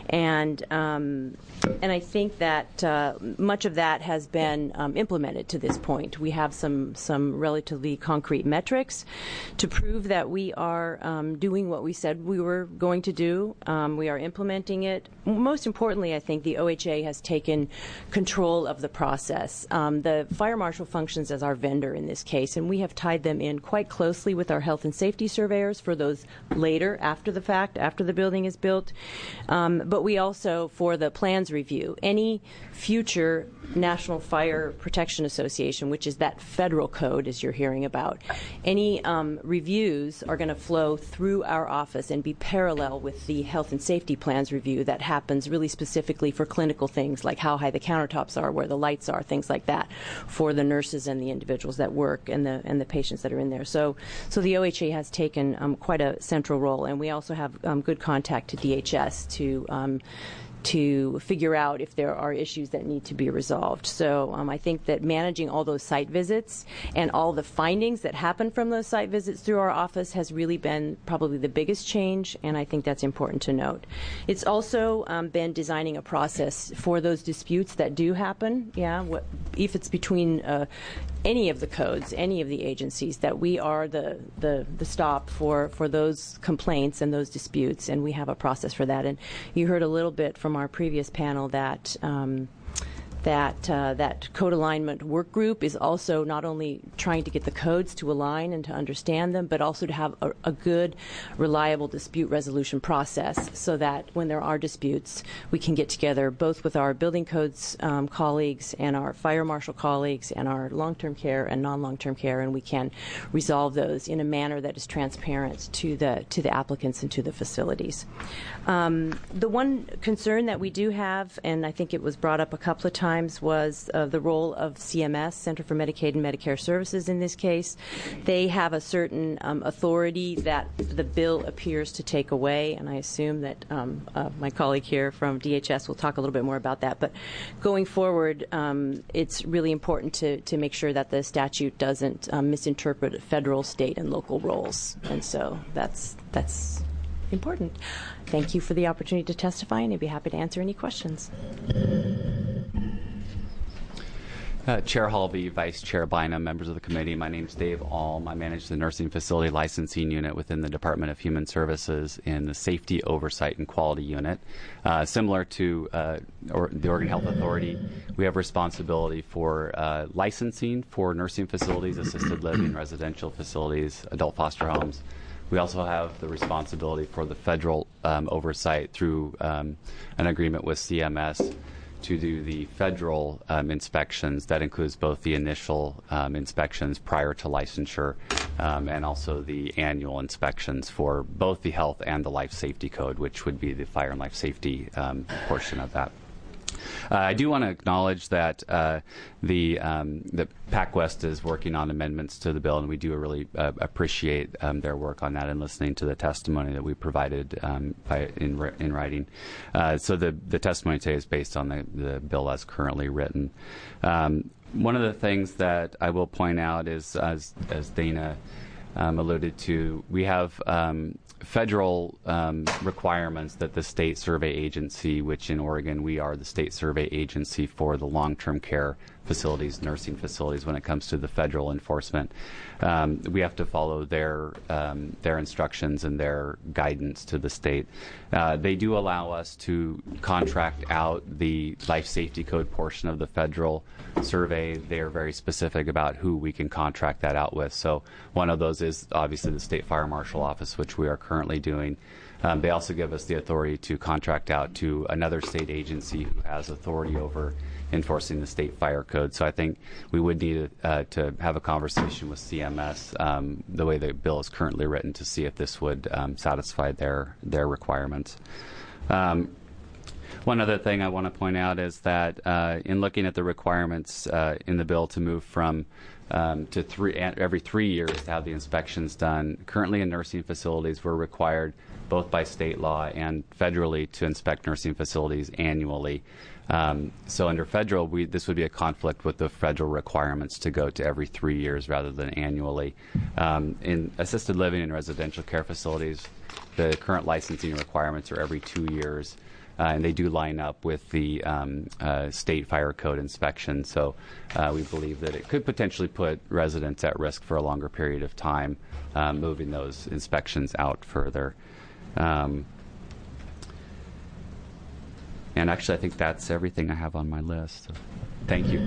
And um, and I think that uh, much of that has been um, implemented to this point. We have some some relatively concrete metrics to prove that we are um, doing what we said we were going to do. Um, we are implementing it. Most importantly, I think the O H A has taken control of the process. Um, the fire marshal functions as our vendor in this case, and we have tied them in quite closely with our health and safety surveyors for those later, after the fact, after the building is built. Um, but we also, for the plans review, any future National Fire Protection Association, which is that federal code, as you're hearing about, any um, reviews are going to flow through our office and be parallel with the health and safety plans review that happens really specifically for clinical things like how high the countertops are, where the lights are, things like that, for the nurses and the individuals that work and the and the patients that are in there. So, so the O H A has taken um, quite a central role, and we also have um, good contact to D H S to. Um, to figure out if there are issues that need to be resolved. So um, I think that managing all those site visits and all the findings that happen from those site visits through our office has really been probably the biggest change, and I think that's important to note. It's also um, been designing a process for those disputes that do happen, yeah, what, if it's between uh, any of the codes, any of the agencies, that we are the, the, the stop for, for those complaints and those disputes, and we have a process for that. And you heard a little bit from our previous panel that um, that uh, that code alignment work group is also not only trying to get the codes to align and to understand them, but also to have a, a good, reliable dispute resolution process so that when there are disputes, we can get together both with our building codes um, colleagues and our fire marshal colleagues and our long-term care and non-long-term care, and we can resolve those in a manner that is transparent to the to the applicants and to the facilities. Um, the one concern that we do have, and I think it was brought up a couple of times, was uh, the role of C M S, Center for Medicaid and Medicare Services in this case. They have a certain um, authority that the bill appears to take away, and I assume that um, uh, my colleague here from D H S will talk a little bit more about that. But going forward, um, it's really important to, to make sure that the statute doesn't um, misinterpret federal, state, and local roles. And so that's that's important. Thank you for the opportunity to testify, and I'd be happy to answer any questions. Uh, Chair Halvey, Vice Chair Bynum, members of the committee, my name is Dave Alm. I manage the Nursing Facility Licensing Unit within the Department of Human Services in the Safety Oversight and Quality Unit. Uh, similar to uh, or the Oregon Health Authority, we have responsibility for uh, licensing for nursing facilities, assisted living, residential facilities, adult foster homes. We also have the responsibility for the federal um, oversight through um, an agreement with C M S to do the federal um, inspections. That includes both the initial um, inspections prior to licensure um, and also the annual inspections for both the health and the life safety code, which would be the fire and life safety um, portion of that. Uh, I do want to acknowledge that uh, the um, the PacWest is working on amendments to the bill, and we do really uh, appreciate um, their work on that and listening to the testimony that we provided um, by, in in writing. Uh, so the the testimony today is based on the, the bill as currently written. Um, one of the things that I will point out is, as as Dana um, alluded to, we have Um, federal um, requirements that the state survey agency, which in Oregon we are the state survey agency for the long-term care facilities, nursing facilities, when it comes to the federal enforcement. Um, we have to follow their um, their instructions and their guidance to the state. Uh, they do allow us to contract out the life safety code portion of the federal survey. They are very specific about who we can contract that out with. So one of those is obviously the State Fire Marshal Office, which we are currently doing. Um, they also give us the authority to contract out to another state agency who has authority over enforcing the state fire code. So I think we would need uh, to have a conversation with C M S, um, the way the bill is currently written, to see if this would um, satisfy their their requirements. Um, One other thing I want to point out is that uh, in looking at the requirements uh, in the bill to move from um, to three every three years to have the inspections done, currently in nursing facilities we're required both by state law and federally to inspect nursing facilities annually. Um, so under federal, we, this would be a conflict with the federal requirements to go to every three years rather than annually. Um, in assisted living and residential care facilities, the current licensing requirements are every two years. Uh, and they do line up with the um, uh, state fire code inspection. So uh, we believe that it could potentially put residents at risk for a longer period of time, um, moving those inspections out further. Um, and actually, I think that's everything I have on my list. So thank you.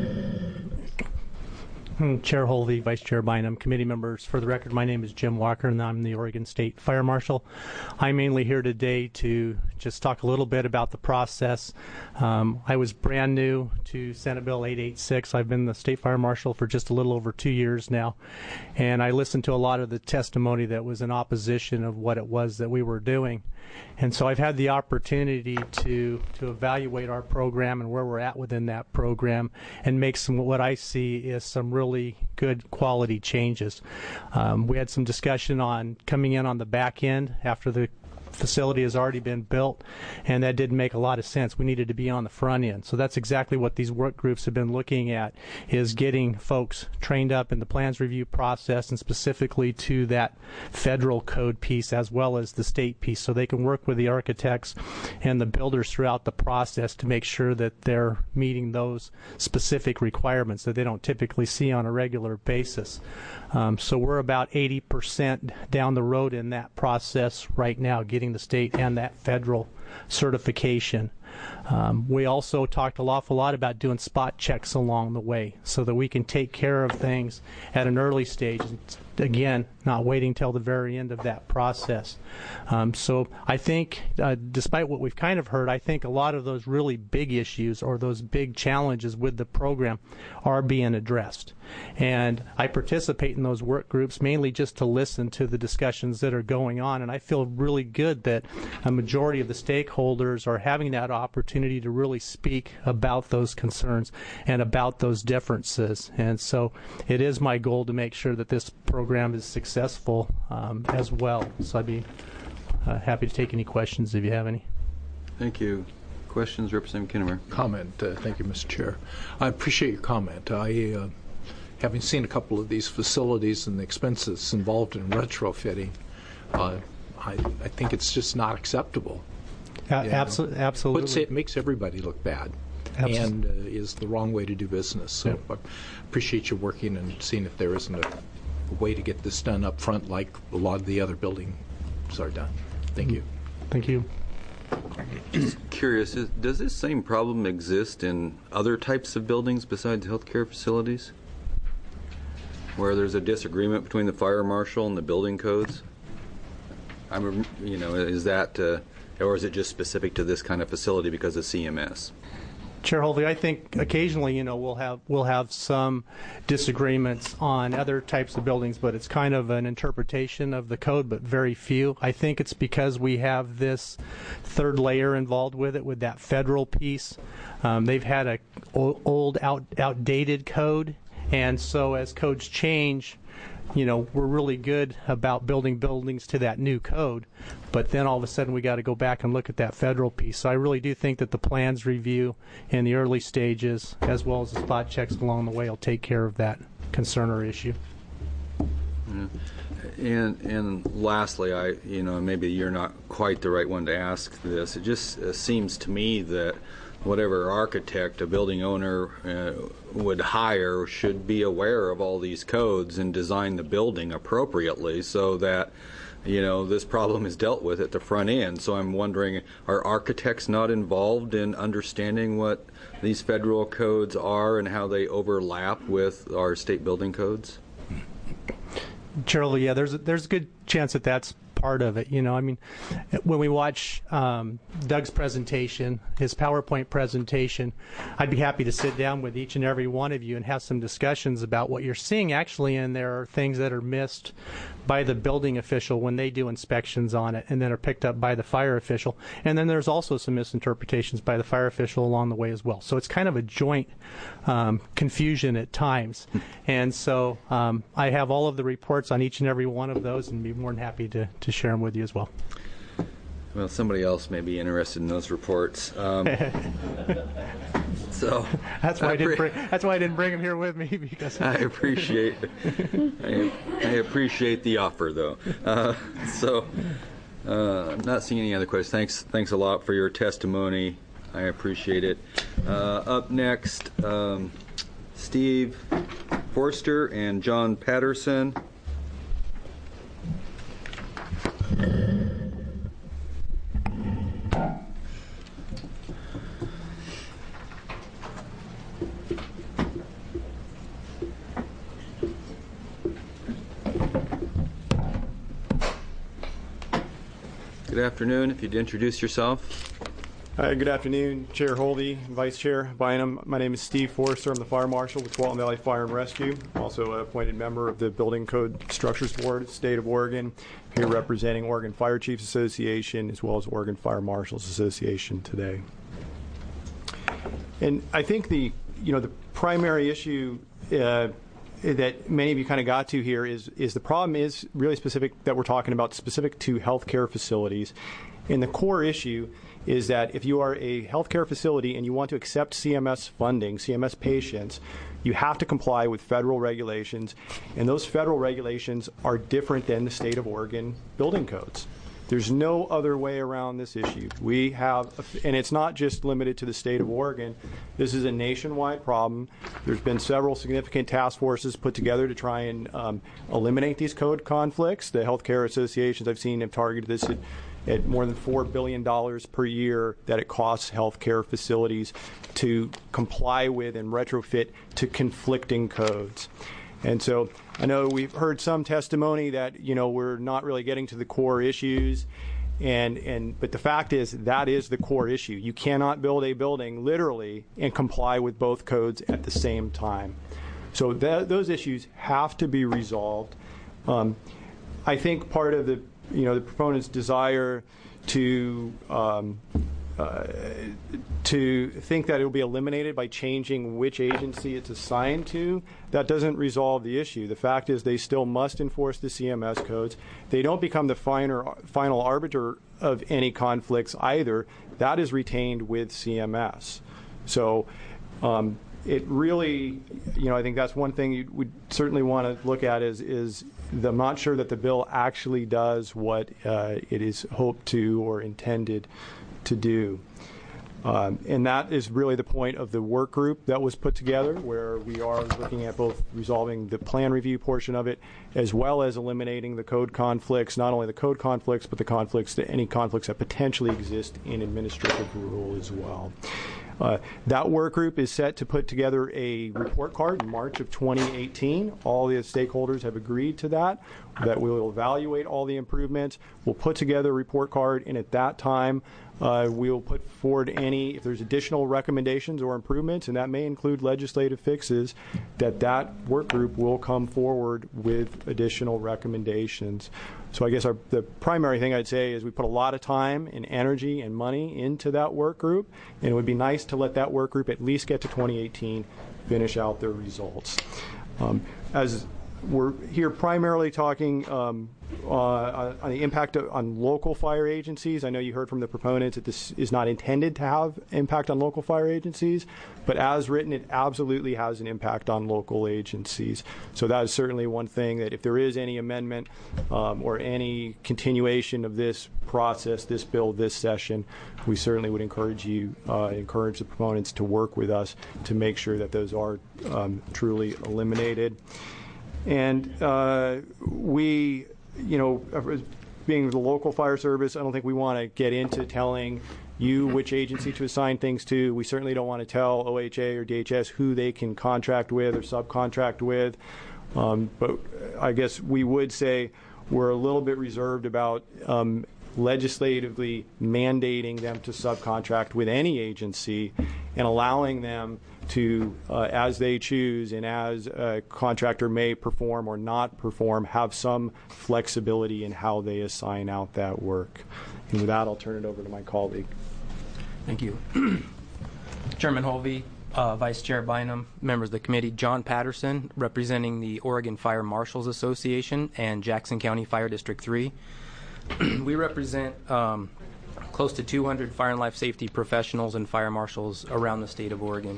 Chair Holvey, Vice Chair Bynum, committee members, for the record, my name is Jim Walker, and I'm the Oregon State Fire Marshal. I'm mainly here today to just talk a little bit about the process. Um, I was brand new to Senate Bill eight eighty-six. I've been the State Fire Marshal for just a little over two years now, and I listened to a lot of the testimony that was in opposition of what it was that we were doing. And so I've had the opportunity to, to evaluate our program and where we're at within that program and make some, what I see is some really good quality changes. Um, we had some discussion on coming in on the back end after the facility has already been built, and that didn't make a lot of sense. We needed to be on the front end. So that's exactly what these work groups have been looking at, is getting folks trained up in the plans review process and specifically to that federal code piece as well as the state piece, so they can work with the architects and the builders throughout the process to make sure that they're meeting those specific requirements that they don't typically see on a regular basis. Um, so we're about eighty percent down the road in that process right now, getting the state and that federal certification. Um, we also talked an awful lot about doing spot checks along the way so that we can take care of things at an early stage. Again, not waiting till the very end of that process. Um, so I think, uh, despite what we've kind of heard, I think a lot of those really big issues or those big challenges with the program are being addressed. And I participate in those work groups mainly just to listen to the discussions that are going on. And I feel really good that a majority of the stakeholders are having that opportunity to really speak about those concerns and about those differences. And so it is my goal to make sure that this program is successful um, as well. So I'd be uh, happy to take any questions if you have any. Thank you. Questions, Representative Kinnemer? Comment. Uh, thank you, Mister Chair. I appreciate your comment. I, uh, having seen a couple of these facilities and the expenses involved in retrofitting, uh, I, I think it's just not acceptable. Uh, absolutely, absolutely. It makes everybody look bad. Absolutely. and uh, is the wrong way to do business. So Yeah. I appreciate you working and seeing if there isn't a, a way to get this done up front like a lot of the other buildings are done. Thank you. Thank you. Just curious, is, does this same problem exist in other types of buildings besides healthcare facilities? Where there's a disagreement between the fire marshal and the building codes? I'm, you know, is that, uh, or is it just specific to this kind of facility because of C M S? Chair Holvey, I think occasionally, you know, we'll have we'll have some disagreements on other types of buildings, but it's kind of an interpretation of the code, but very few. I think it's because we have this third layer involved with it, with that federal piece. Um, they've had a o- old, out, outdated code, and so as codes change, you know, we're really good about building buildings to that new code, but then all of a sudden we got to go back and look at that federal piece. So I really do think that the plans review in the early stages, as well as the spot checks along the way, will take care of that concern or issue. Yeah. And and lastly, I you know maybe you're not quite the right one to ask this. It just uh, seems to me that whatever architect a building owner uh, would hire should be aware of all these codes and design the building appropriately so that, you know, this problem is dealt with at the front end. So I'm wondering, are architects not involved in understanding what these federal codes are and how they overlap with our state building codes? Charlie, yeah, there's a, there's a good chance that that's part of it. You know, I mean, when we watch um, Doug's presentation, his PowerPoint presentation, I'd be happy to sit down with each and every one of you and have some discussions about what you're seeing actually, and there are things that are missed by the building official when they do inspections on it and then are picked up by the fire official. And then there's also some misinterpretations by the fire official along the way as well. So it's kind of a joint um, confusion at times. And so um, I have all of the reports on each and every one of those and be more than happy to, to share them with you as well. Well, somebody else may be interested in those reports. Um, so that's why I, I didn't bring. That's why I didn't bring them here with me because I appreciate. I, I appreciate the offer, though. Uh, so uh, I'm not seeing any other questions. Thanks. Thanks a lot for your testimony. I appreciate it. Uh, up next, um, Steve Forster and John Patterson. Good afternoon. If you'd introduce yourself. Hi, good afternoon, Chair Holvey, Vice Chair Bynum. My name is Steve Forster. I'm the Fire Marshal with Tualatin Valley Fire and Rescue. I'm also an appointed member of the Building Code Structures Board, State of Oregon. Here representing Oregon Fire Chiefs Association as well as Oregon Fire Marshals Association today. And I think the you know the primary issue uh, that many of you kind of got to here is is the problem is really specific that we're talking about specific to healthcare facilities. And the core issue is that if you are a healthcare facility and you want to accept C M S funding, C M S patients, you have to comply with federal regulations, and those federal regulations are different than the state of Oregon building codes. There's no other way around this issue. We have, and it's not just limited to the state of Oregon. This is a nationwide problem. There's been several significant task forces put together to try and um, eliminate these code conflicts. The healthcare associations I've seen have targeted this at, at more than four billion dollars per year that it costs healthcare facilities to comply with and retrofit to conflicting codes. And so I know we've heard some testimony that, you know, we're not really getting to the core issues. And, and but the fact is that is the core issue. You cannot build a building literally and comply with both codes at the same time. So that, those issues have to be resolved. Um, I think part of the, you know, the proponent's desire to um, uh, to think that it will be eliminated by changing which agency it's assigned to, that doesn't resolve the issue. The fact is they still must enforce the C M S codes. They don't become the finer, final arbiter of any conflicts either. That is retained with C M S. So um, it really, you know, I think that's one thing you would certainly want to look at is, is the, I'm not sure that the bill actually does what uh, it is hoped to or intended to do. Um, and that is really the point of the work group that was put together, where we are looking at both resolving the plan review portion of it, as well as eliminating the code conflicts, not only the code conflicts, but the conflicts, that any conflicts that potentially exist in administrative rule as well. Uh, that work group is set to put together a report card in March of twenty eighteen. All the stakeholders have agreed to that, that we will evaluate all the improvements. We'll put together a report card, and at that time, uh, we will put forward any, if there's additional recommendations or improvements, and that may include legislative fixes, that that work group will come forward with additional recommendations. So I guess our, the primary thing I'd say is we put a lot of time and energy and money into that work group, and it would be nice to let that work group at least get to twenty eighteen, finish out their results. Um, as we're here primarily talking um, uh, on the impact of, on local fire agencies. I know you heard from the proponents that this is not intended to have impact on local fire agencies, but as written, it absolutely has an impact on local agencies. So that is certainly one thing that if there is any amendment um, or any continuation of this process, this bill, this session, we certainly would encourage you, uh, encourage the proponents to work with us to make sure that those are um, truly eliminated. And uh, we, you know, being the local fire service, I don't think we want to get into telling you which agency to assign things to. We certainly don't want to tell O H A or D H S who they can contract with or subcontract with. Um, but I guess we would say we're a little bit reserved about um, legislatively mandating them to subcontract with any agency and allowing them to, uh, as they choose and as a contractor may perform or not perform, have some flexibility in how they assign out that work. And with that, I'll turn it over to my colleague. Thank you. Chairman Holvey, uh, Vice Chair Bynum, members of the committee, John Patterson, representing the Oregon Fire Marshals Association and Jackson County Fire District three. We represent um, close to two hundred fire and life safety professionals and fire marshals around the state of Oregon.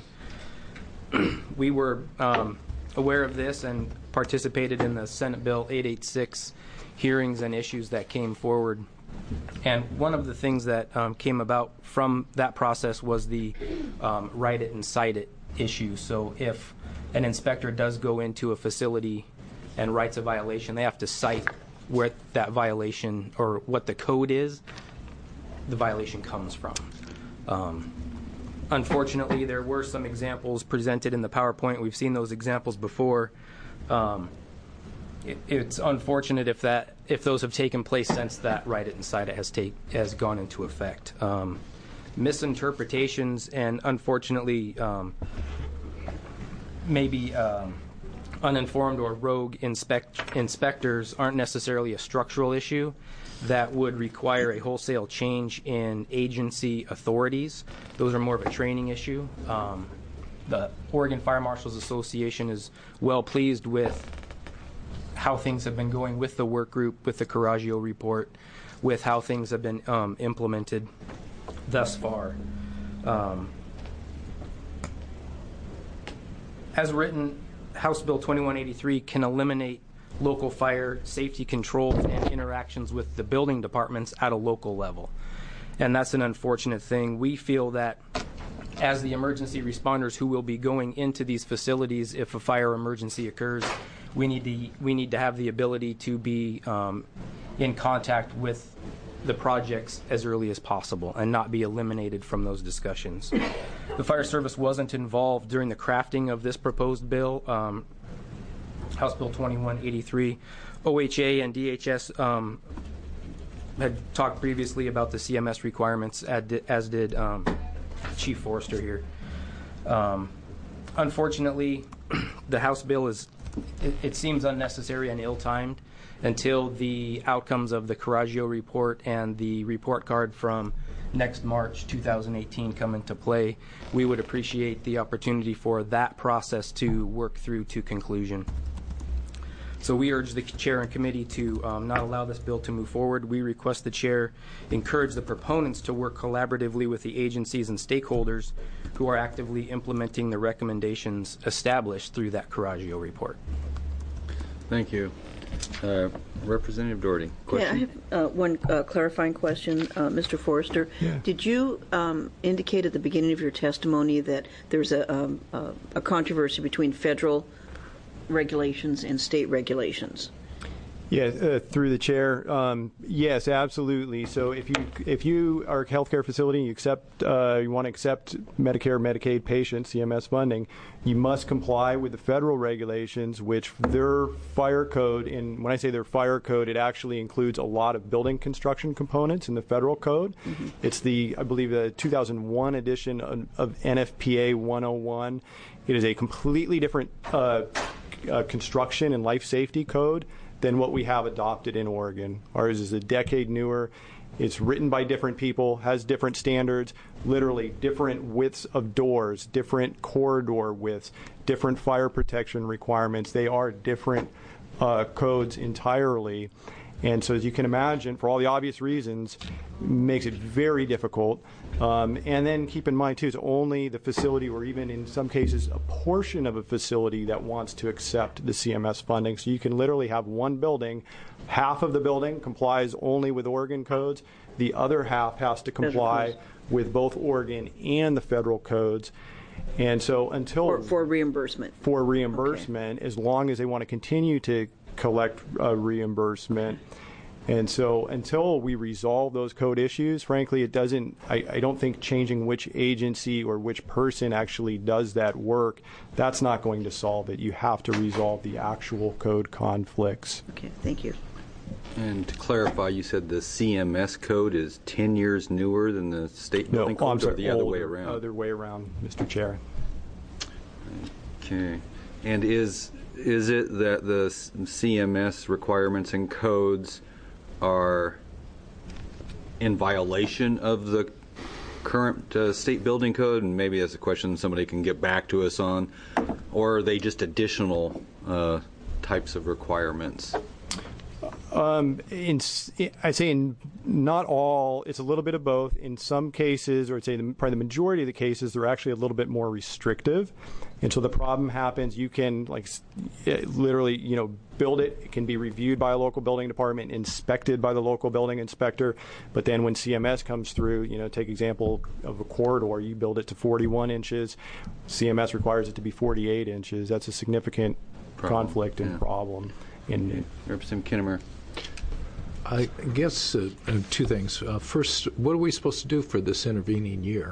We were um, aware of this and participated in the Senate Bill eight eighty-six hearings and issues that came forward. And one of the things that um, came about from that process was the um, write it and cite it issue. So if an inspector does go into a facility and writes a violation, they have to cite where that violation or what the code is the violation comes from. Um, Unfortunately, there were some examples presented in the PowerPoint. We've seen those examples before. Um, it, it's unfortunate if that if those have taken place since that write it and cite it has take has gone into effect. Um, misinterpretations and unfortunately um, maybe um, uninformed or rogue inspect inspectors aren't necessarily a structural issue that would require a wholesale change in agency authorities. Those are more of a training issue. Um, the Oregon Fire Marshals Association is well pleased with how things have been going with the work group, with the Coraggio report, with how things have been um, implemented thus far. Um, as written, House Bill twenty-one eighty-three can eliminate local fire safety controls and interactions with the building departments at a local level. And that's an unfortunate thing. We feel that as the emergency responders who will be going into these facilities if a fire emergency occurs, we need to we need to have the ability to be um, in contact with the projects as early as possible and not be eliminated from those discussions. The fire service wasn't involved during the crafting of this proposed bill. Um, House Bill twenty-one eighty-three. O H A and D H S um, had talked previously about the C M S requirements, as did um, Chief Forrester here. Um, unfortunately, the House bill is, it, it seems unnecessary and ill-timed until the outcomes of the Coraggio report and the report card from next March two thousand eighteen come into play. We would appreciate the opportunity for that process to work through to conclusion. So we urge the chair and committee to um, not allow this bill to move forward. We request the chair encourage the proponents to work collaboratively with the agencies and stakeholders who are actively implementing the recommendations established through that Coraggio report. Thank you. Uh, Representative Doherty, question? Yeah, I have uh, one uh, clarifying question, uh, Mister Forrester. Yeah. Did you um, indicate at the beginning of your testimony that there's a, um, a, a controversy between federal regulations and state regulations? Yeah, uh, through the chair. Um, yes, absolutely. So if you if you are a healthcare facility, you accept uh, you want to accept Medicare, Medicaid patients, C M S funding, you must comply with the federal regulations, which their fire code. And when I say their fire code, it actually includes a lot of building construction components in the federal code. Mm-hmm. It's the I believe the two thousand one edition of, of N F P A one oh one. It is a completely different uh, uh, construction and life safety code than what we have adopted in Oregon. Ours is a decade newer. It's written by different people, has different standards, literally different widths of doors, different corridor widths, different fire protection requirements. They are different uh, codes entirely. And so as you can imagine, for all the obvious reasons, makes it very difficult. Um, and then keep in mind, too, it's only the facility or even in some cases a portion of a facility that wants to accept the C M S funding. So you can literally have one building, half of the building complies only with Oregon codes. The other half has to comply with both Oregon and the federal codes. And so until... For, for reimbursement. For reimbursement, okay. As long as they want to continue to collect uh, reimbursement. And so until we resolve those code issues, frankly, it doesn't, I, I don't think changing which agency or which person actually does that work, that's not going to solve it. You have to resolve the actual code conflicts. Okay, thank you. And to clarify, you said the C M S code is ten years newer than the state building no, code, oh, I'm sorry, or the other older, way around? Other way around, Mister Chair. Okay. And is is it that the C M S requirements and codes are in violation of the current uh, state building code? And maybe that's a question somebody can get back to us on. Or are they just additional uh, types of requirements? Um, in, I'd say in not all, it's a little bit of both. In some cases, or I'd say the, probably the majority of the cases, they're actually a little bit more restrictive. And so the problem happens, you can like literally, you know, build it. It can be reviewed by a local building department, inspected by the local building inspector. But then when C M S comes through, you know, take example of a corridor, you build it to forty-one inches. C M S requires it to be forty-eight inches. That's a significant problem. conflict and yeah. problem. In Representative Kinnemer. I guess uh, two things. Uh, first, what are we supposed to do for this intervening year?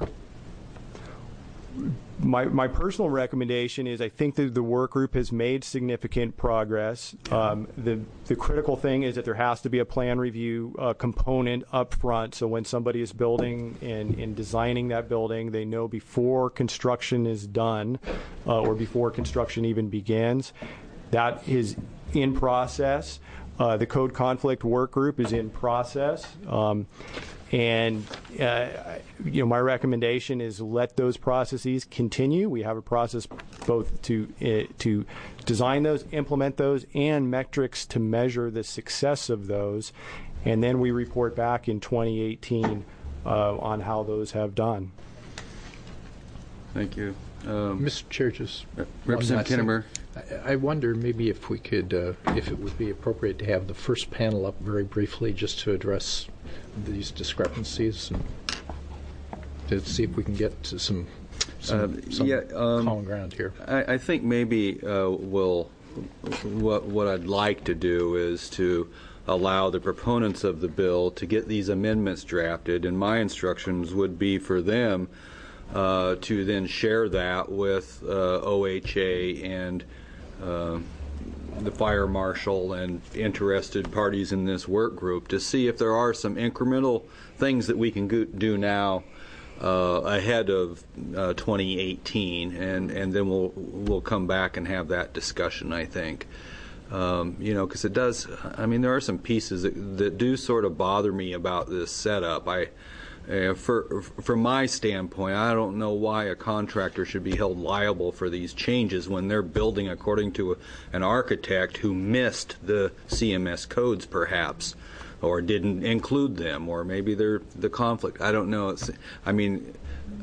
My my personal recommendation is I think that the work group has made significant progress. Um, the the critical thing is that there has to be a plan review uh, component up front. So when somebody is building and, and designing that building, they know before construction is done uh, or before construction even begins. That is in process. Uh, the code conflict work group is in process. Um, and, uh, you know, my recommendation is let those processes continue. We have a process both to uh, to design those, implement those, and metrics to measure the success of those. And then we report back in twenty eighteen uh, on how those have done. Thank you. Um, Mister Chair, just Representative Kinnemer. I wonder maybe if we could, uh, if it would be appropriate to have the first panel up very briefly just to address these discrepancies and to see if we can get to some, some, uh, some yeah, um, common ground here. I, I think maybe uh, we'll, what, what I'd like to do is to allow the proponents of the bill to get these amendments drafted, and my instructions would be for them uh, to then share that with uh, O H A and uh, the fire marshal and interested parties in this work group to see if there are some incremental things that we can go- do now uh, ahead of uh, twenty eighteen, and, and then we'll we'll come back and have that discussion, I think. Um, you know, because it does, I mean, there are some pieces that, that do sort of bother me about this setup. I, uh, for, from my standpoint, I don't know why a contractor should be held liable for these changes when they're building according to a, an architect who missed the C M S codes, perhaps, or didn't include them, or maybe they're the conflict. I don't know. It's, I mean,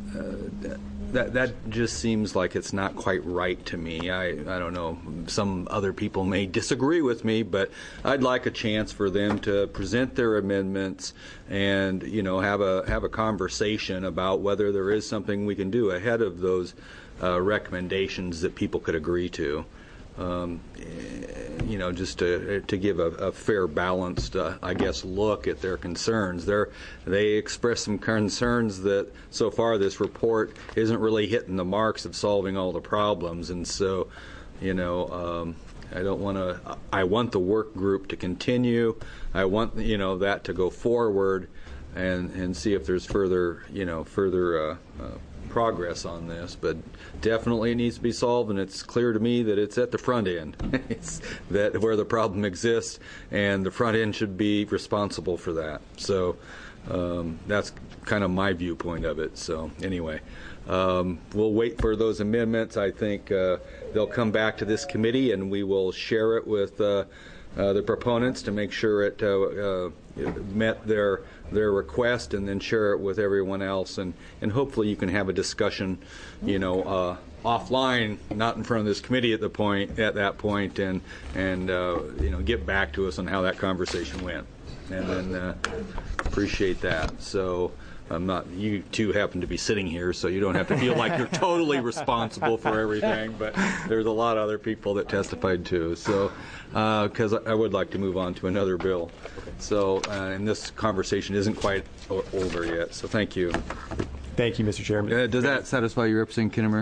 uh, that that just seems like it's not quite right to me. I I don't know. Some other people may disagree with me, but I'd like a chance for them to present their amendments and, you know, have a have a conversation about whether there is something we can do ahead of those uh, recommendations that people could agree to. Um, you know, just to to give a, a fair, balanced, uh, I guess, look at their concerns. They're, they express some concerns that so far this report isn't really hitting the marks of solving all the problems, and so, you know, um, I don't want to. I want the work group to continue. I want, you know, that to go forward, and and see if there's further, you know, further. Uh, uh, progress on this, but definitely it needs to be solved, and it's clear to me that it's at the front end. It's that where the problem exists, and the front end should be responsible for that. So um, that's kind of my viewpoint of it. So anyway, um, we'll wait for those amendments. I think uh, they'll come back to this committee, and we will share it with uh, uh, the proponents to make sure it, uh, uh, it met their their request, and then share it with everyone else, and, and hopefully you can have a discussion, you know, uh, offline, not in front of this committee at the point at that point, and and uh, you know, get back to us on how that conversation went, and then uh, appreciate that. So I'm not. You two happen to be sitting here, so you don't have to feel like you're totally responsible for everything. But there's a lot of other people that testified too. So because uh, I would like to move on to another bill. So, uh, and this conversation isn't quite o- over yet, so thank you. Thank you, Mister Chairman. Uh, does that satisfy you, Representative Kinnemer?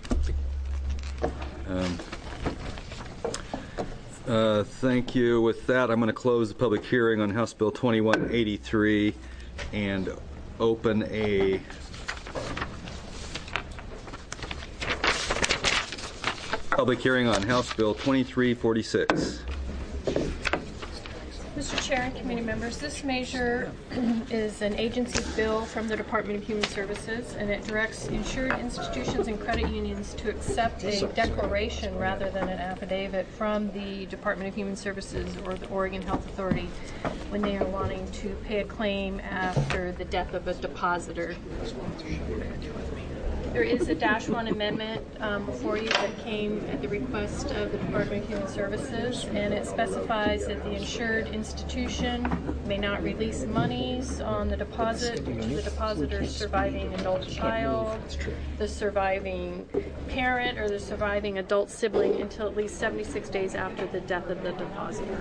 Um, uh, thank you. With that, I'm going to close the public hearing on House Bill twenty-one eighty-three and open a public hearing on House Bill twenty-three forty-six. Mister Chair and committee members, this measure is an agency bill from the Department of Human Services, and it directs insured institutions and credit unions to accept a declaration rather than an affidavit from the Department of Human Services or the Oregon Health Authority when they are wanting to pay a claim after the death of a depositor. There is a dash one amendment um, before you that came at the request of the Department of Human Services, and it specifies that the insured institution may not release monies on the deposit to the depositor's surviving adult child, the surviving parent, or the surviving adult sibling until at least seventy-six days after the death of the depositor.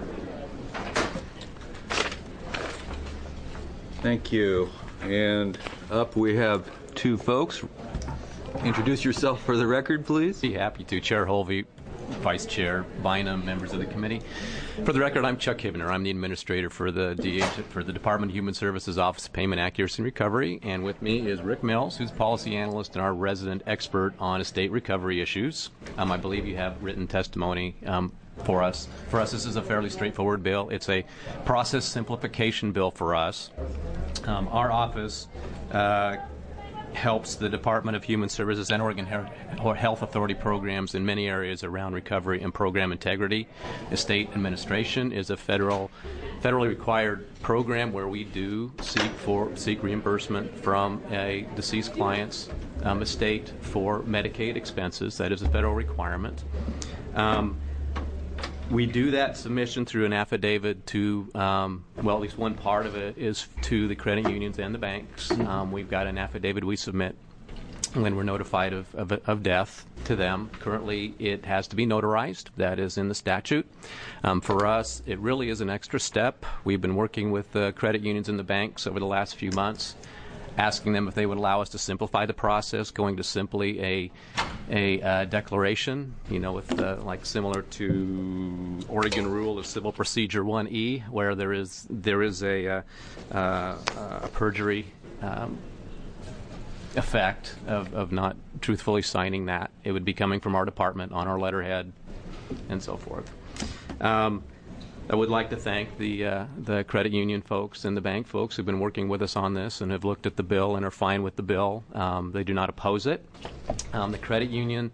Thank you. And up we have two folks. Introduce yourself for the record, please. Be happy to. Chair Holvey, Vice Chair Bynum, members of the committee. For the record, I'm Chuck Hibner. I'm the administrator for the D H, for the Department of Human Services Office of Payment Accuracy and Recovery, and with me is Rick Mills, who's policy analyst and our resident expert on estate recovery issues. Um, I believe you have written testimony um, for us. For us, this is a fairly straightforward bill. It's a process simplification bill for us. Um, our office uh, helps the Department of Human Services and Oregon Health Authority programs in many areas around recovery and program integrity. Estate administration is a federal, federally required program where we do seek for seek reimbursement from a deceased client's um, estate for Medicaid expenses. That is a federal requirement. Um, We do that submission through an affidavit to, um, well, at least one part of it is to the credit unions and the banks. Um, we've got an affidavit we submit when we're notified of, of, of death to them. Currently, it has to be notarized. That is in the statute. Um, for us, it really is an extra step. We've been working with the credit unions and the banks over the last few months, asking them if they would allow us to simplify the process, going to simply a a uh, declaration, you know, with uh, like similar to Oregon Rule of Civil Procedure one E, where there is there is a, uh, uh, a perjury um, effect of, of not truthfully signing that. It would be coming from our department on our letterhead and so forth. Um, I would like to thank the uh, the credit union folks and the bank folks who've been working with us on this and have looked at the bill and are fine with the bill. Um, they do not oppose it. Um, the credit union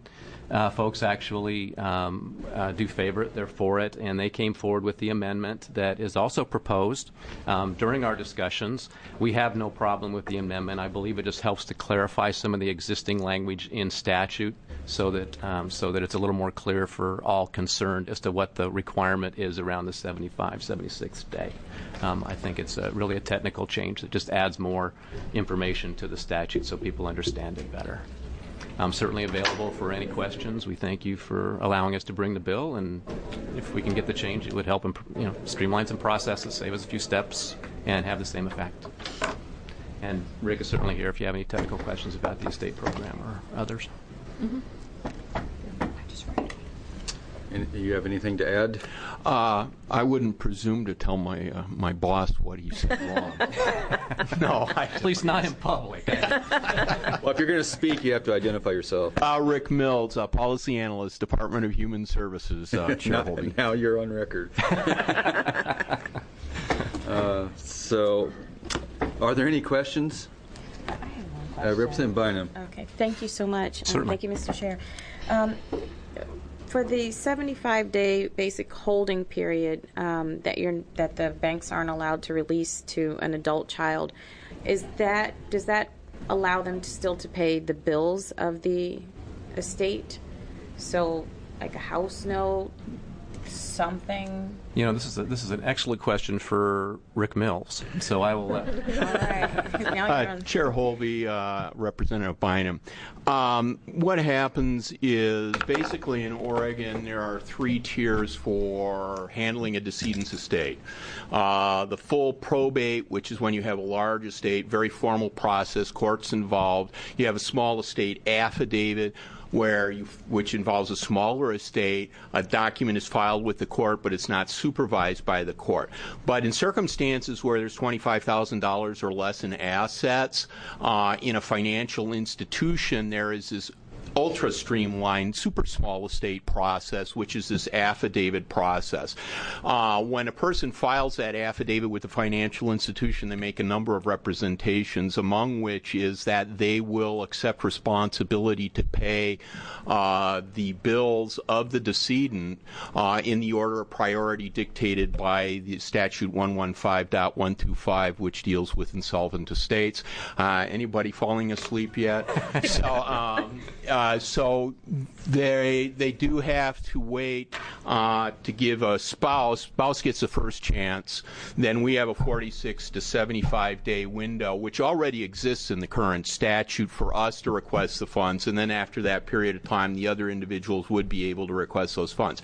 uh, folks actually um, uh, do favor it. They're for it, and they came forward with the amendment that is also proposed. Um, during our discussions, we have no problem with the amendment. I believe it just helps to clarify some of the existing language in statute so that um, so that it's a little more clear for all concerned as to what the requirement is around the seventy-five, seventy-sixth day. Um, I think it's a, really a technical change that just adds more information to the statute so people understand it better. I'm certainly available for any questions. We thank you for allowing us to bring the bill, and if we can get the change, it would help imp- you know, streamline some processes, save us a few steps, and have the same effect. And Rick is certainly here if you have any technical questions about the estate program or others. Mm-hmm. And you have anything to add? Uh, I wouldn't presume to tell my uh, my boss what he said wrong. No, at least not in public. Well, if you're going to speak, you have to identify yourself. Uh, Rick Mills, uh, Policy Analyst, Department of Human Services, uh, now, Chair now you're on record. uh, so, are there any questions? Uh, Representative Bynum. Okay, thank you so much. Um, Certainly. thank you, Mister Chair. Um, for the seventy-five day basic holding period um, that you're that the banks aren't allowed to release to an adult child, is that does that allow them to still to pay the bills of the estate? So, like a house note, something. You know, this is a, this is an excellent question for Rick Mills. So I will let. All right. Now you're Uh, on. Chair Holby, uh, Representative Bynum. Um, what happens is basically in Oregon there are three tiers for handling a decedent's estate. Uh, the full probate, which is when you have a large estate, very formal process, courts involved. You have a small estate affidavit, where you, which involves a smaller estate. A document is filed with the court, but it's not supervised by the court. But in circumstances where there's twenty-five thousand dollars or less in assets uh, in a financial institution, there is this ultra streamlined, super small estate process, which is this affidavit process. Uh, when a person files that affidavit with the financial institution, they make a number of representations, among which is that they will accept responsibility to pay uh, the bills of the decedent uh, in the order of priority dictated by the statute one fifteen point one two five, which deals with insolvent estates. Uh, anybody falling asleep yet? so, um, uh, so they they do have to wait uh, to give a spouse. Spouse gets the first chance. Then we have a forty-six to seventy-five day window, which already exists in the current statute for us to request the funds. And then after that period of time, the other individuals would be able to request those funds.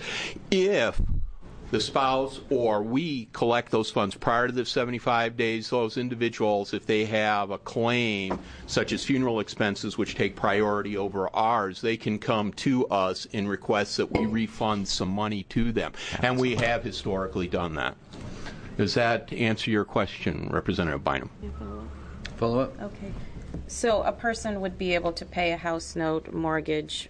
If the spouse or we collect those funds prior to the seventy-five days, those individuals, if they have a claim such as funeral expenses, which take priority over ours, they can come to us and request that we refund some money to them. And we have historically done that. Does that answer your question, Representative Bynum? Follow up? Okay. So a person would be able to pay a house note, mortgage,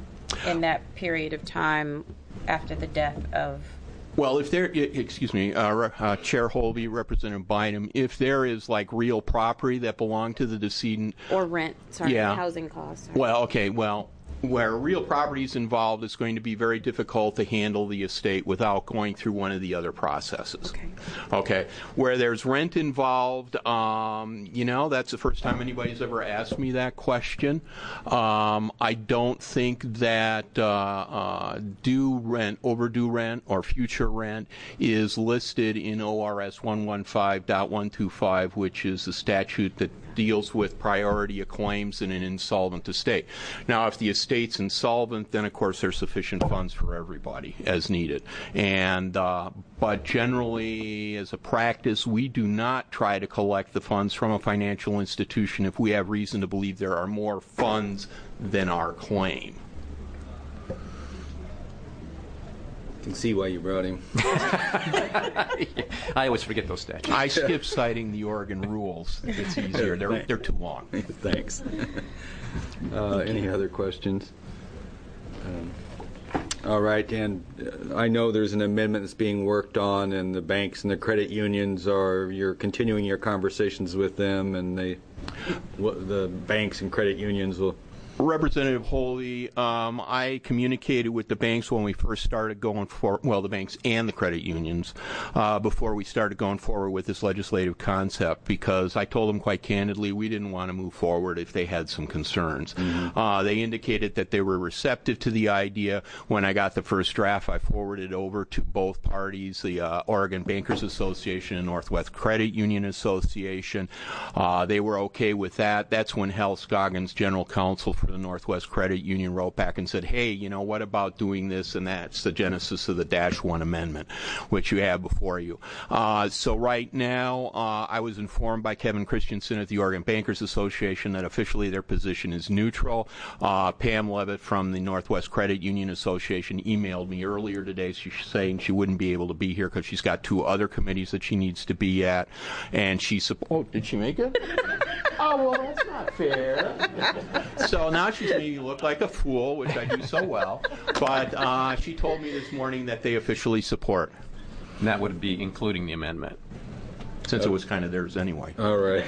in that period of time after the death of. Well, if there, excuse me, uh, uh, Chair Holby, Representative Bynum, if there is like real property that belonged to the decedent. Or rent, sorry, yeah. housing costs. Well, okay, well, where real property is involved, it's going to be very difficult to handle the estate without going through one of the other processes. Okay. Okay. Where there's rent involved, um, you know, that's the first time anybody's ever asked me that question. Um, I don't think that uh, uh, due rent, overdue rent, or future rent is listed in O R S one fifteen point one two five, which is the statute that deals with priority of claims in an insolvent estate. Now, if the estate's insolvent, then of course there's sufficient funds for everybody as needed. And uh, but generally, as a practice, we do not try to collect the funds from a financial institution if we have reason to believe there are more funds than our claim. I can see why you brought him. I always forget those statutes. I skip citing the Oregon rules. It's easier. They're, they're too long. Thanks. Uh, any other questions? Um, all right, and uh, I know there's an amendment that's being worked on, and the banks and the credit unions are, you're continuing your conversations with them, and they, w- the banks and credit unions will Representative Holey, um, I communicated with the banks when we first started going for, well, the banks and the credit unions, uh, before we started going forward with this legislative concept, because I told them quite candidly we didn't want to move forward if they had some concerns. Mm-hmm. Uh, they indicated that they were receptive to the idea. When I got the first draft, I forwarded it over to both parties, the uh, Oregon Bankers Association and Northwest Credit Union Association. Uh, they were okay with that. That's when Hal Scoggins, General Counsel for the Northwest Credit Union, wrote back and said, hey, you know, what about doing this? And that's the genesis of the Dash One Amendment, which you have before you. Uh, so right now, uh, I was informed by Kevin Christensen at the Oregon Bankers Association that officially their position is neutral. Uh, Pam Levitt from the Northwest Credit Union Association emailed me earlier today she's saying she wouldn't be able to be here because she's got two other committees that she needs to be at. And she, oh, did she make it? Oh, well, that's not fair. So now she's making me look like a fool, which I do so well. But uh, she told me this morning that they officially support. And that would be including the amendment. Since it was kind of theirs anyway. All right.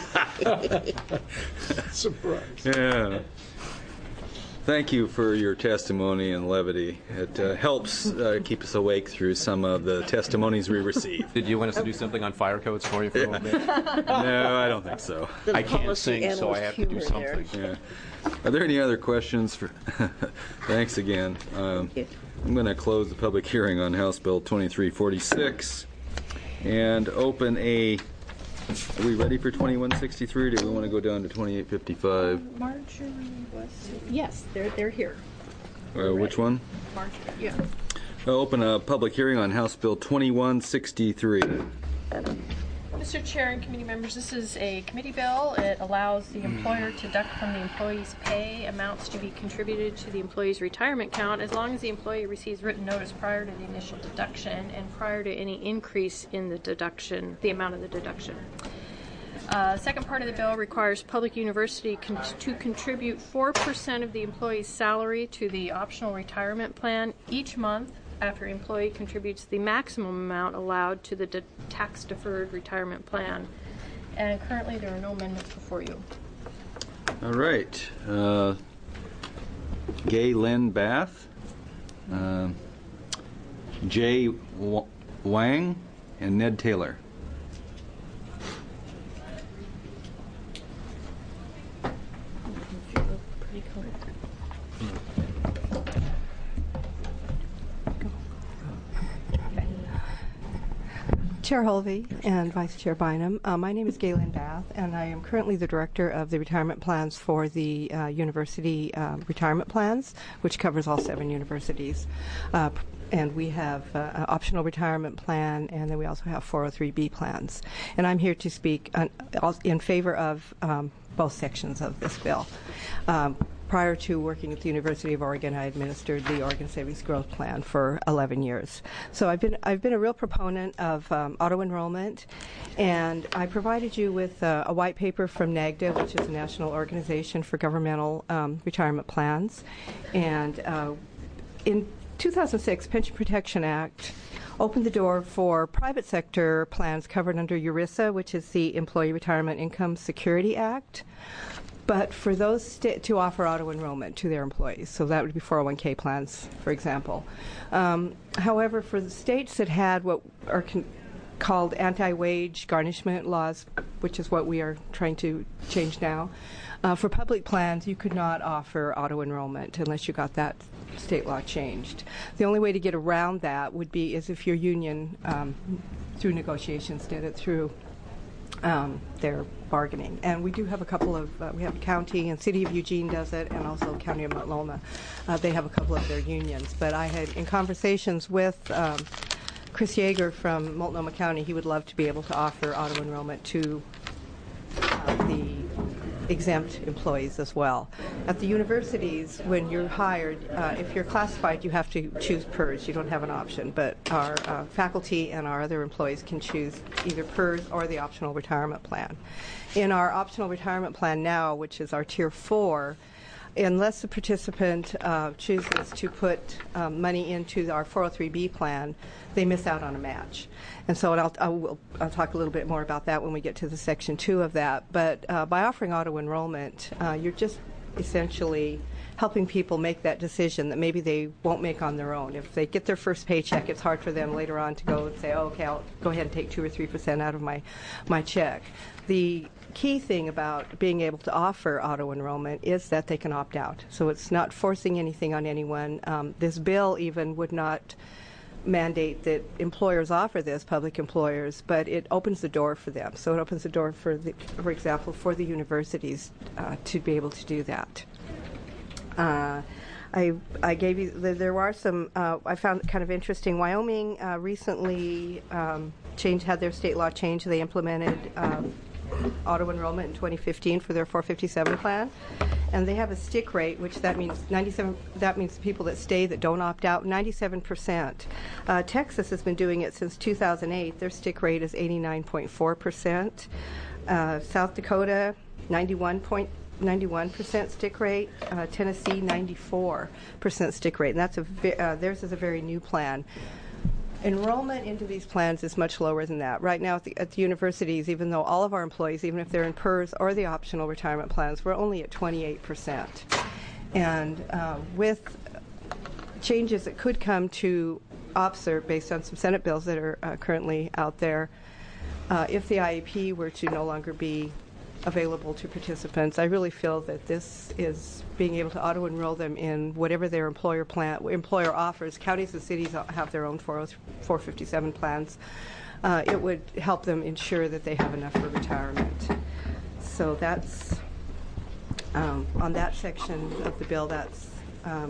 Surprise. Yeah. Thank you for your testimony and levity. It uh, helps uh, keep us awake through some of the testimonies we receive. Did you want us to do something on fire codes for you for a little bit? No, I don't think so. I can't sing, so I have to do something. Yeah. Are there any other questions? For Thanks again. Um, I'm going to close the public hearing on House Bill twenty-three forty-six and open a. Are we ready for twenty-one sixty-three? Or do we want to go down to twenty-eight fifty-five? Marjorie was. Yes, they're they're here. Uh, which one? Marjorie. Yeah. I'll open a public hearing on House Bill twenty-one sixty-three. Mister Chair and committee members, this is a committee bill. It allows the employer to deduct from the employee's pay amounts to be contributed to the employee's retirement account as long as the employee receives written notice prior to the initial deduction and prior to any increase in the deduction, the amount of the deduction. Uh, second part of the bill requires public university con- to contribute four percent of the employee's salary to the optional retirement plan each month after employee contributes the maximum amount allowed to the de- tax-deferred retirement plan. And currently there are no amendments before you. All right. Uh, Gay Lynn Bath, uh, Jay w- Wang, and Ned Taylor. Chair Holvey and Vice Chair Bynum. Uh, my name is Galen Bath, and I am currently the Director of the Retirement Plans for the uh, University uh, Retirement Plans, which covers all seven universities. Uh, and we have uh, an optional retirement plan, and then we also have four oh three B plans. And I'm here to speak on, in favor of um, both sections of this bill. Um, Prior to working at the University of Oregon, I administered the Oregon Savings Growth Plan for eleven years. So I've been I've been a real proponent of um, auto enrollment, and I provided you with uh, a white paper from NAGDA, which is the National Organization for Governmental um, Retirement Plans, and uh, in two thousand six, Pension Protection Act opened the door for private sector plans covered under ERISA, which is the Employee Retirement Income Security Act. But for those sta- to offer auto enrollment to their employees, so that would be four oh one K plans, for example. Um, however, for the states that had what are con- called anti-wage garnishment laws, which is what we are trying to change now, uh, for public plans, you could not offer auto enrollment unless you got that state law changed. The only way to get around that would be is if your union, um, through negotiations, did it through Um, their bargaining. And we do have a couple of, uh, we have a county, and City of Eugene does it, and also County of Multnomah. Uh, they have a couple of their unions. But I had, in conversations with um, Chris Yeager from Multnomah County, he would love to be able to offer auto enrollment to uh, the exempt employees as well. At the universities, when you're hired, uh, if you're classified, you have to choose PERS. You don't have an option, but our uh, faculty and our other employees can choose either PERS or the optional retirement plan. In our optional retirement plan now, which is our tier four, unless the participant uh, chooses to put um, money into our four oh three B plan, they miss out on a match. And so I'll, I'll, I'll talk a little bit more about that when we get to the section two of that. But uh, by offering auto enrollment, uh, you're just essentially helping people make that decision that maybe they won't make on their own. If they get their first paycheck, it's hard for them later on to go and say, oh, okay, I'll go ahead and take two or three percent out of my, my check. The key thing about being able to offer auto enrollment is that they can opt out. So it's not forcing anything on anyone. Um, this bill even would not mandate that employers offer this, public employers, but it opens the door for them. So it opens the door for, the, for example, for the universities uh, to be able to do that. Uh, I, I gave you, there are some, uh, I found it kind of interesting. Wyoming uh, recently um, changed, had their state law change. They implemented um, auto enrollment in twenty fifteen for their four fifty-seven plan. And they have a stick rate, which that means ninety-seven, that means the people that stay that don't opt out, ninety-seven percent. Uh, Texas has been doing it since two thousand eight. Their stick rate is eighty-nine point four percent. Uh, South Dakota, ninety-one point ninety-one percent stick rate. Uh, Tennessee, ninety-four percent stick rate. And that's a vi- uh, theirs is a very new plan. Enrollment into these plans is much lower than that. Right now at the, at the universities, even though all of our employees, even if they're in P E R S or the optional retirement plans, we're only at twenty-eight percent. And uh, with changes that could come to O P S R based on some Senate bills that are uh, currently out there, uh, if the I E P were to no longer be available to participants, I really feel that this is being able to auto-enroll them in whatever their employer plan employer offers. Counties and cities have their own four fifty-seven plans. Uh, it would help them ensure that they have enough for retirement. So that's um, on that section of the bill. That's um,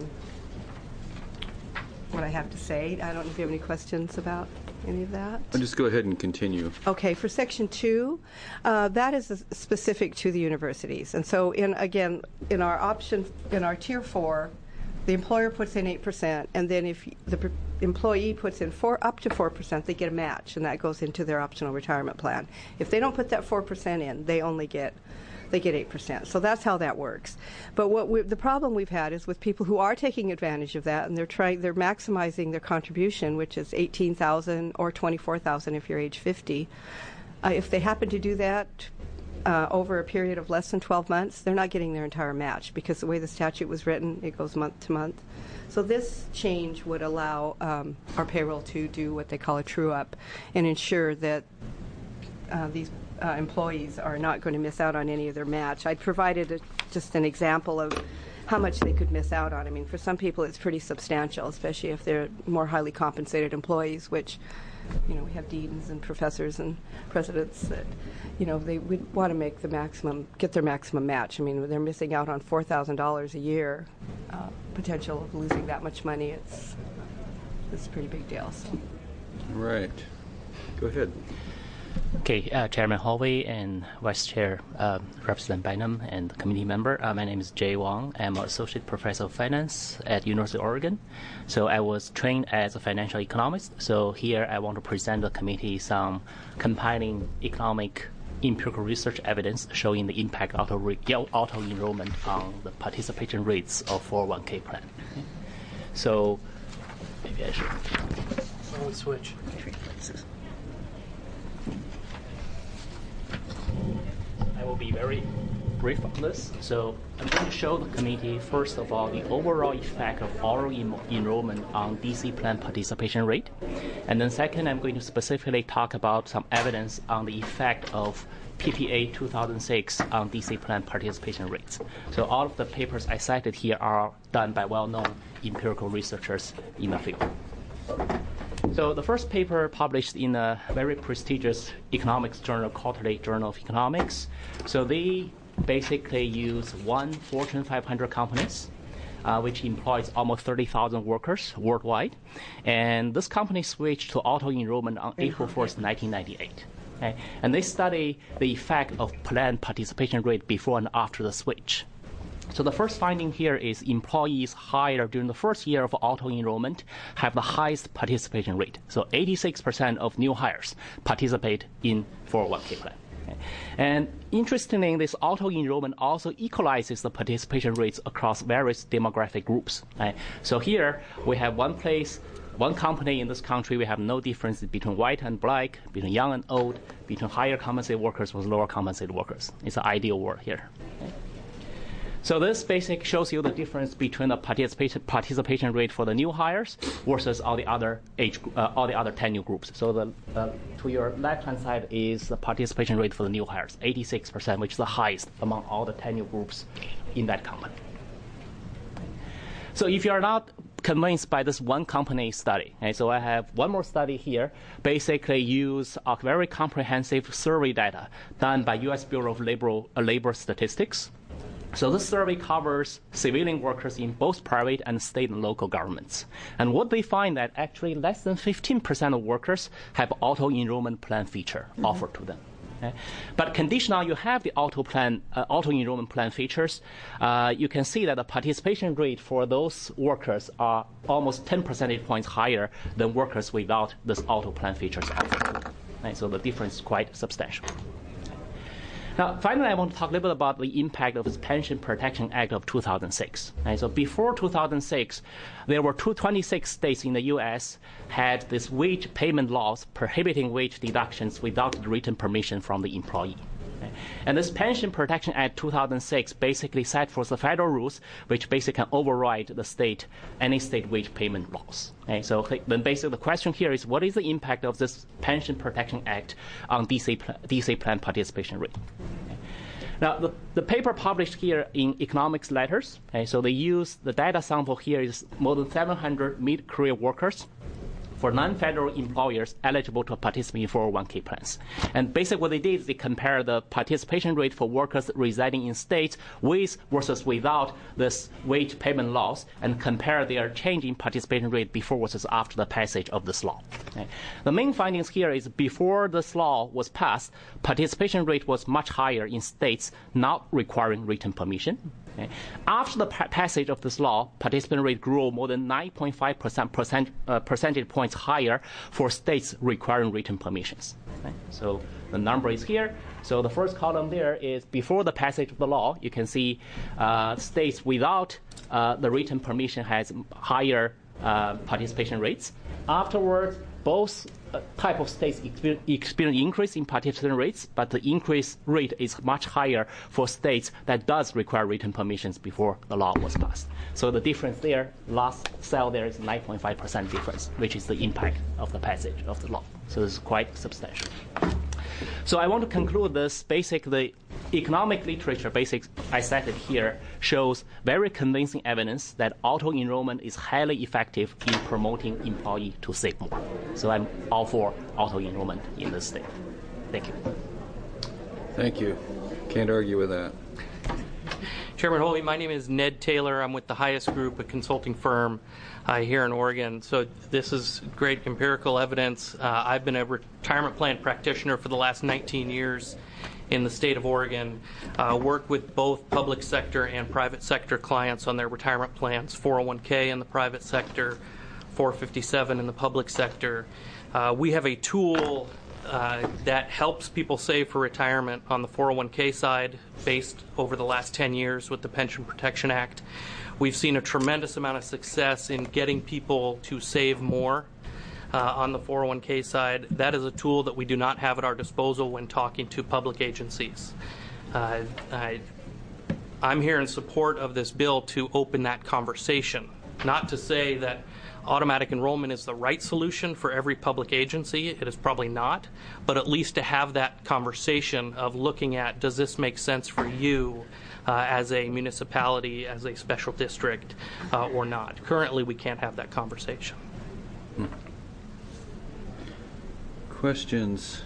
what I have to say. I don't know if you have any questions about any of that. I'll just go ahead and continue. Okay, for section two, uh, that is uh, specific to the universities. And so, in again, in our option, in our tier four, the employer puts in eight percent, and then if the pr- employee puts in four, up to four percent, they get a match, and that goes into their optional retirement plan. If they don't put that four percent in, they only get they get eight percent. So that's how that works. But what we, the problem we've had is with people who are taking advantage of that, and they're trying, they're maximizing their contribution, which is eighteen thousand or twenty-four thousand if you're age fifty. Uh, if they happen to do that uh, over a period of less than twelve months, they're not getting their entire match because the way the statute was written, it goes month to month. So this change would allow um, our payroll to do what they call a true-up and ensure that uh, these Uh, employees are not going to miss out on any of their match. I provided a, just an example of how much they could miss out on. I mean, for some people it's pretty substantial, especially if they're more highly compensated employees, which, you know, we have deans and professors and presidents that, you know, they would want to make the maximum, get their maximum match. I mean, they're missing out on four thousand dollars a year, uh, potential of losing that much money. It's, it's a pretty big deal. So. Right. Go ahead. Okay, uh, Chairman Holvey and Vice Chair uh, Representative Bynum and committee member. Uh, my name is Jay Wong. I'm an Associate Professor of Finance at University of Oregon. So I was trained as a financial economist. So here I want to present the committee some compiling economic empirical research evidence showing the impact of auto, auto enrollment on the participation rates of four oh one k plan. Okay. So maybe I should. Oh, we switch. I will be very brief on this. So I'm going to show the committee, first of all, the overall effect of auto en- enrollment on D C plan participation rate. And then second, I'm going to specifically talk about some evidence on the effect of P P A two thousand six on D C plan participation rates. So all of the papers I cited here are done by well-known empirical researchers in the field. So the first paper published in a very prestigious economics journal, Quarterly Journal of Economics. So they basically use one Fortune five hundred companies, uh, which employs almost thirty thousand workers worldwide. And this company switched to auto enrollment on April first, nineteen ninety-eight. Okay? And they study the effect of plan participation rate before and after the switch. So the first finding here is employees hired during the first year of auto enrollment have the highest participation rate. So eighty-six percent of new hires participate in four oh one k plan. Okay. And interestingly, this auto enrollment also equalizes the participation rates across various demographic groups. Okay. So here we have one place, one company in this country, we have no difference between white and black, between young and old, between higher compensated workers with lower compensated workers. It's an ideal world here. Okay. So this basically shows you the difference between the participation participation rate for the new hires versus all the other age uh, all the other tenure groups. So the uh, to your left hand side is the participation rate for the new hires, eighty-six percent, which is the highest among all the tenure groups in that company. So if you're not convinced by this one company study, okay, so I have one more study here, basically use a very comprehensive survey data done by U S Bureau of Labor, uh, Labor Statistics. So this survey covers civilian workers in both private and state and local governments. And what they find that actually less than fifteen percent of workers have auto enrollment plan feature mm-hmm. offered to them. Okay. But conditional you have the auto plan, uh, auto enrollment plan features, uh, you can see that the participation rate for those workers are almost ten percentage points higher than workers without this auto plan features offered. Okay. So the difference is quite substantial. Now, finally, I want to talk a little bit about the impact of this Pension Protection Act of two thousand six. Right, so before two thousand six, there were twenty-six states in the U S had this wage payment laws prohibiting wage deductions without written permission from the employee. Okay. And this Pension Protection Act two thousand six basically set forth the federal rules which basically can override the state, any state wage payment laws. Okay. So then basically the question here is, what is the impact of this Pension Protection Act on D C, D C plan participation rate? Okay. Now, the, the paper published here in Economics Letters, okay, so they use the data sample here is more than seven hundred mid-career workers for non-federal employers eligible to participate in four oh one k plans. And basically what they did is they compare the participation rate for workers residing in states with versus without this wage payment laws and compare their change in participation rate before versus after the passage of this law. Okay. The main findings here is before this law was passed, participation rate was much higher in states not requiring written permission. Okay. After the pa- passage of this law, participant rate grew more than nine point five percent, percent uh, percentage points higher for states requiring written permissions. Okay. So the number is here. So the first column there is before the passage of the law. You can see uh, states without uh, the written permission has higher uh, participation rates. Afterwards, both uh, type of states experience, experience increase in participation rates, but the increase rate is much higher for states that does require written permissions before the law was passed. So the difference there, last cell there is nine point five percent difference, which is the impact of the passage of the law. So this is quite substantial. So I want to conclude this. Basically, economic literature, basic I cited here, shows very convincing evidence that auto enrollment is highly effective in promoting employee to save more. So I'm all for auto enrollment in this state. Thank you. Thank you. Can't argue with that. Chairman Holvey, my name is Ned Taylor. I'm with the Highest Group, a consulting firm uh, here in Oregon. So this is great empirical evidence. Uh, I've been a retirement plan practitioner for the last nineteen years in the state of Oregon, uh, worked with both public sector and private sector clients on their retirement plans, four oh one k in the private sector, four fifty-seven in the public sector. Uh, we have a tool Uh, that helps people save for retirement on the four oh one k side based over the last ten years with the Pension Protection Act. We've seen a tremendous amount of success in getting people to save more uh, on the four oh one k side. That is a tool that we do not have at our disposal when talking to public agencies. Uh, I, I'm here in support of this bill to open that conversation, not to say that automatic enrollment is the right solution for every public agency. It is probably not, but at least to have that conversation of looking at, does this make sense for you uh, as a municipality, as a special district, uh, or not? Currently, we can't have that conversation. Hmm. Questions?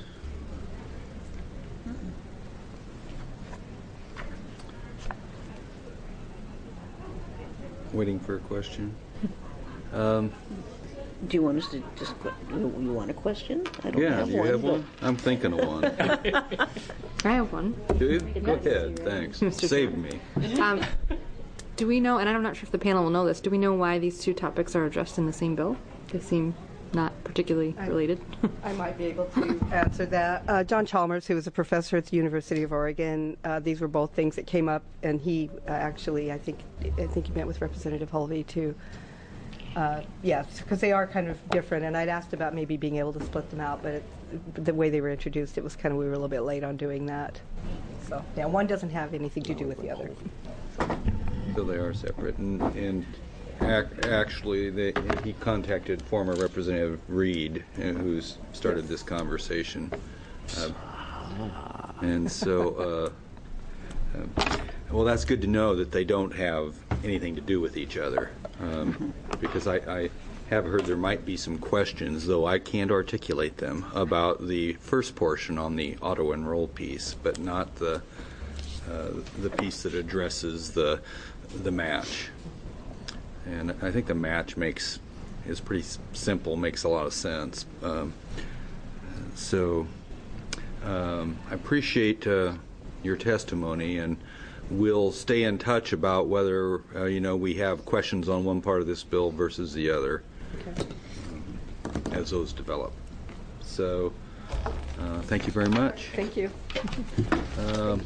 Waiting for a question. Um, do you want us to just, you, you want a question? I don't yeah, have do you one, have one? I'm thinking of one. I have one. Do you? Go ahead, thanks. Save me. Um, do we know, and I'm not sure if the panel will know this, do we know why these two topics are addressed in the same bill? They seem not particularly related. I might be able to answer that. Uh, John Chalmers, who was a professor at the University of Oregon, uh, these were both things that came up, and he uh, actually, I think, I think he met with Representative Holvey too. Uh, yes, because they are kind of different, and I'd asked about maybe being able to split them out, but it, the way they were introduced, it was kind of, we were a little bit late on doing that. So, yeah, one doesn't have anything to do with the other. So. So they are separate, and, and ac- actually, they, he contacted former Representative Reed, uh, who's started this conversation, uh, and so, uh, uh, well, that's good to know that they don't have anything to do with each other, um, because I, I have heard there might be some questions, though I can't articulate them, about the first portion on the auto-enroll piece, but not the uh, the piece that addresses the the match. And I think the match makes is pretty s- simple, makes a lot of sense. Um, so um, I appreciate uh, your testimony, and we'll stay in touch about whether uh, you know we have questions on one part of this bill versus the other. Okay. Um, as those develop. So uh, thank you very much. Thank you. Um,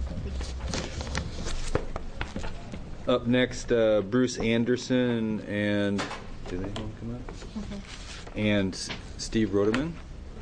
up next, uh, Bruce Anderson and do they want to come up? Mm-hmm. And S- Steve Rodeman.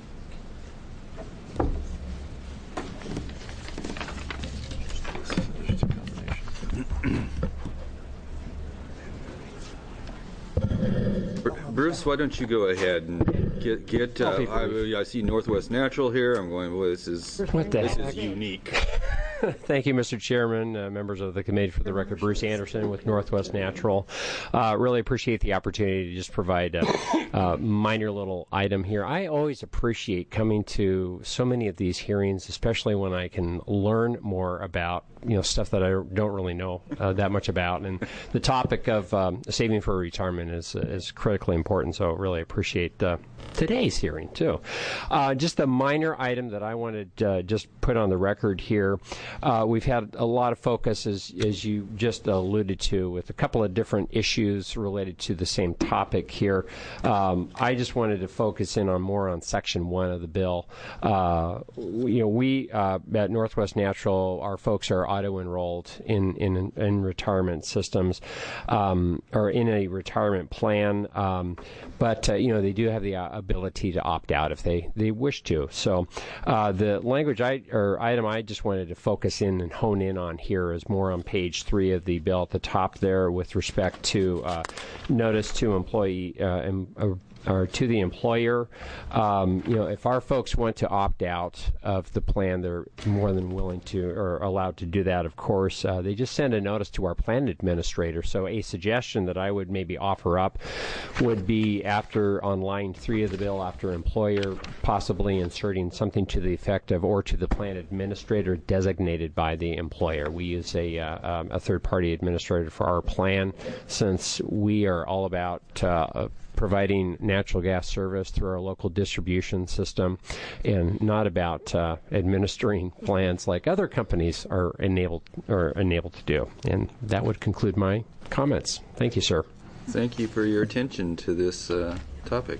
Bruce, why don't you go ahead and get get? Uh, I, I see Northwest Natural here. I'm going. Well, this is what the this heck? is unique. Thank you, Mister Chairman, uh, members of the committee. For the record, Bruce Anderson with Northwest Natural. Uh, really appreciate the opportunity to just provide a, a minor little item here. I always appreciate coming to so many of these hearings, especially when I can learn more about you know stuff that I don't really know uh, that much about. And the topic of um, saving for retirement is is critically important. So really appreciate uh, today's hearing too. Uh, just a minor item that I wanted to uh, just put on the record here. Uh, we've had a lot of focus, as, as you just alluded to, with a couple of different issues related to the same topic here. Um, I just wanted to focus in on more on Section one of the bill. Uh, you know, we uh, at Northwest Natural, our folks are auto-enrolled in, in, in retirement systems um, or in a retirement plan, um, but, uh, you know, they do have the uh, ability to opt out if they, they wish to. So uh, the language I or item I just wanted to focus focus in and hone in on here is more on page three of the bill at the top there with respect to uh, notice to employee uh, em, uh, or to the employer. Um, you know, if our folks want to opt out of the plan, they're more than willing to or allowed to do that, of course. Uh, they just send a notice to our plan administrator. So a suggestion that I would maybe offer up would be after, on line three of the bill, after employer, possibly inserting something to the effect of or to the plan administrator designated by the employer. We use a, uh, um, a third-party administrator for our plan since we are all about uh, providing natural gas service through our local distribution system and not about uh, administering plans like other companies are enabled or enabled to do. And that would conclude my comments. Thank you, sir. Thank you for your attention to this uh, topic.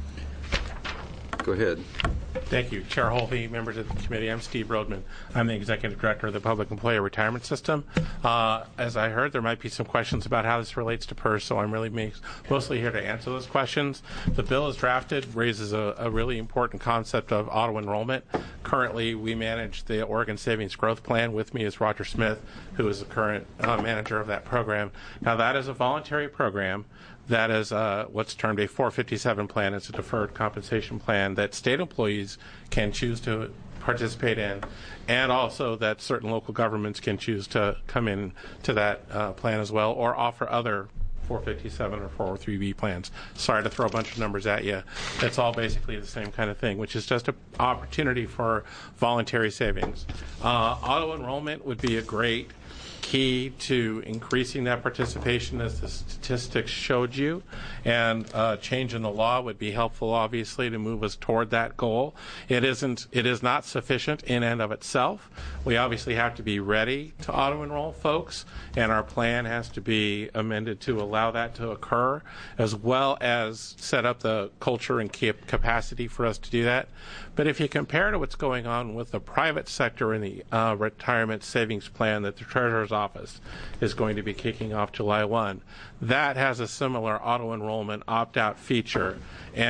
Go ahead. Thank you, Chair Holvey, members of the committee. I'm Steve Rodeman. I'm the Executive Director of the Public Employee Retirement System. Uh, as I heard, there might be some questions about how this relates to PERS, so I'm really makes, mostly here to answer those questions. The bill as drafted raises a, a really important concept of auto-enrollment. Currently, we manage the Oregon Savings Growth Plan. With me is Roger Smith, who is the current uh, manager of that program. Now, that is a voluntary program. That is uh, what's termed a four fifty-seven plan. It's a deferred compensation plan that state employees can choose to participate in, and also that certain local governments can choose to come in to that uh, plan as well, or offer other four fifty-seven or four oh three B plans. Sorry to throw a bunch of numbers at you. It's all basically the same kind of thing, which is just an opportunity for voluntary savings. Uh, auto-enrollment would be a great key to increasing that participation, as the statistics showed you, and uh, change in the law would be helpful, obviously, to move us toward that goal. It isn't. It is not sufficient in and of itself. We obviously have to be ready to auto-enroll folks, and our plan has to be amended to allow that to occur, as well as set up the culture and capacity for us to do that. But if you compare to what's going on with the private sector in the uh, retirement savings plan that the Treasurer's Office is going to be kicking off July first, that has a similar auto-enrollment opt-out feature. And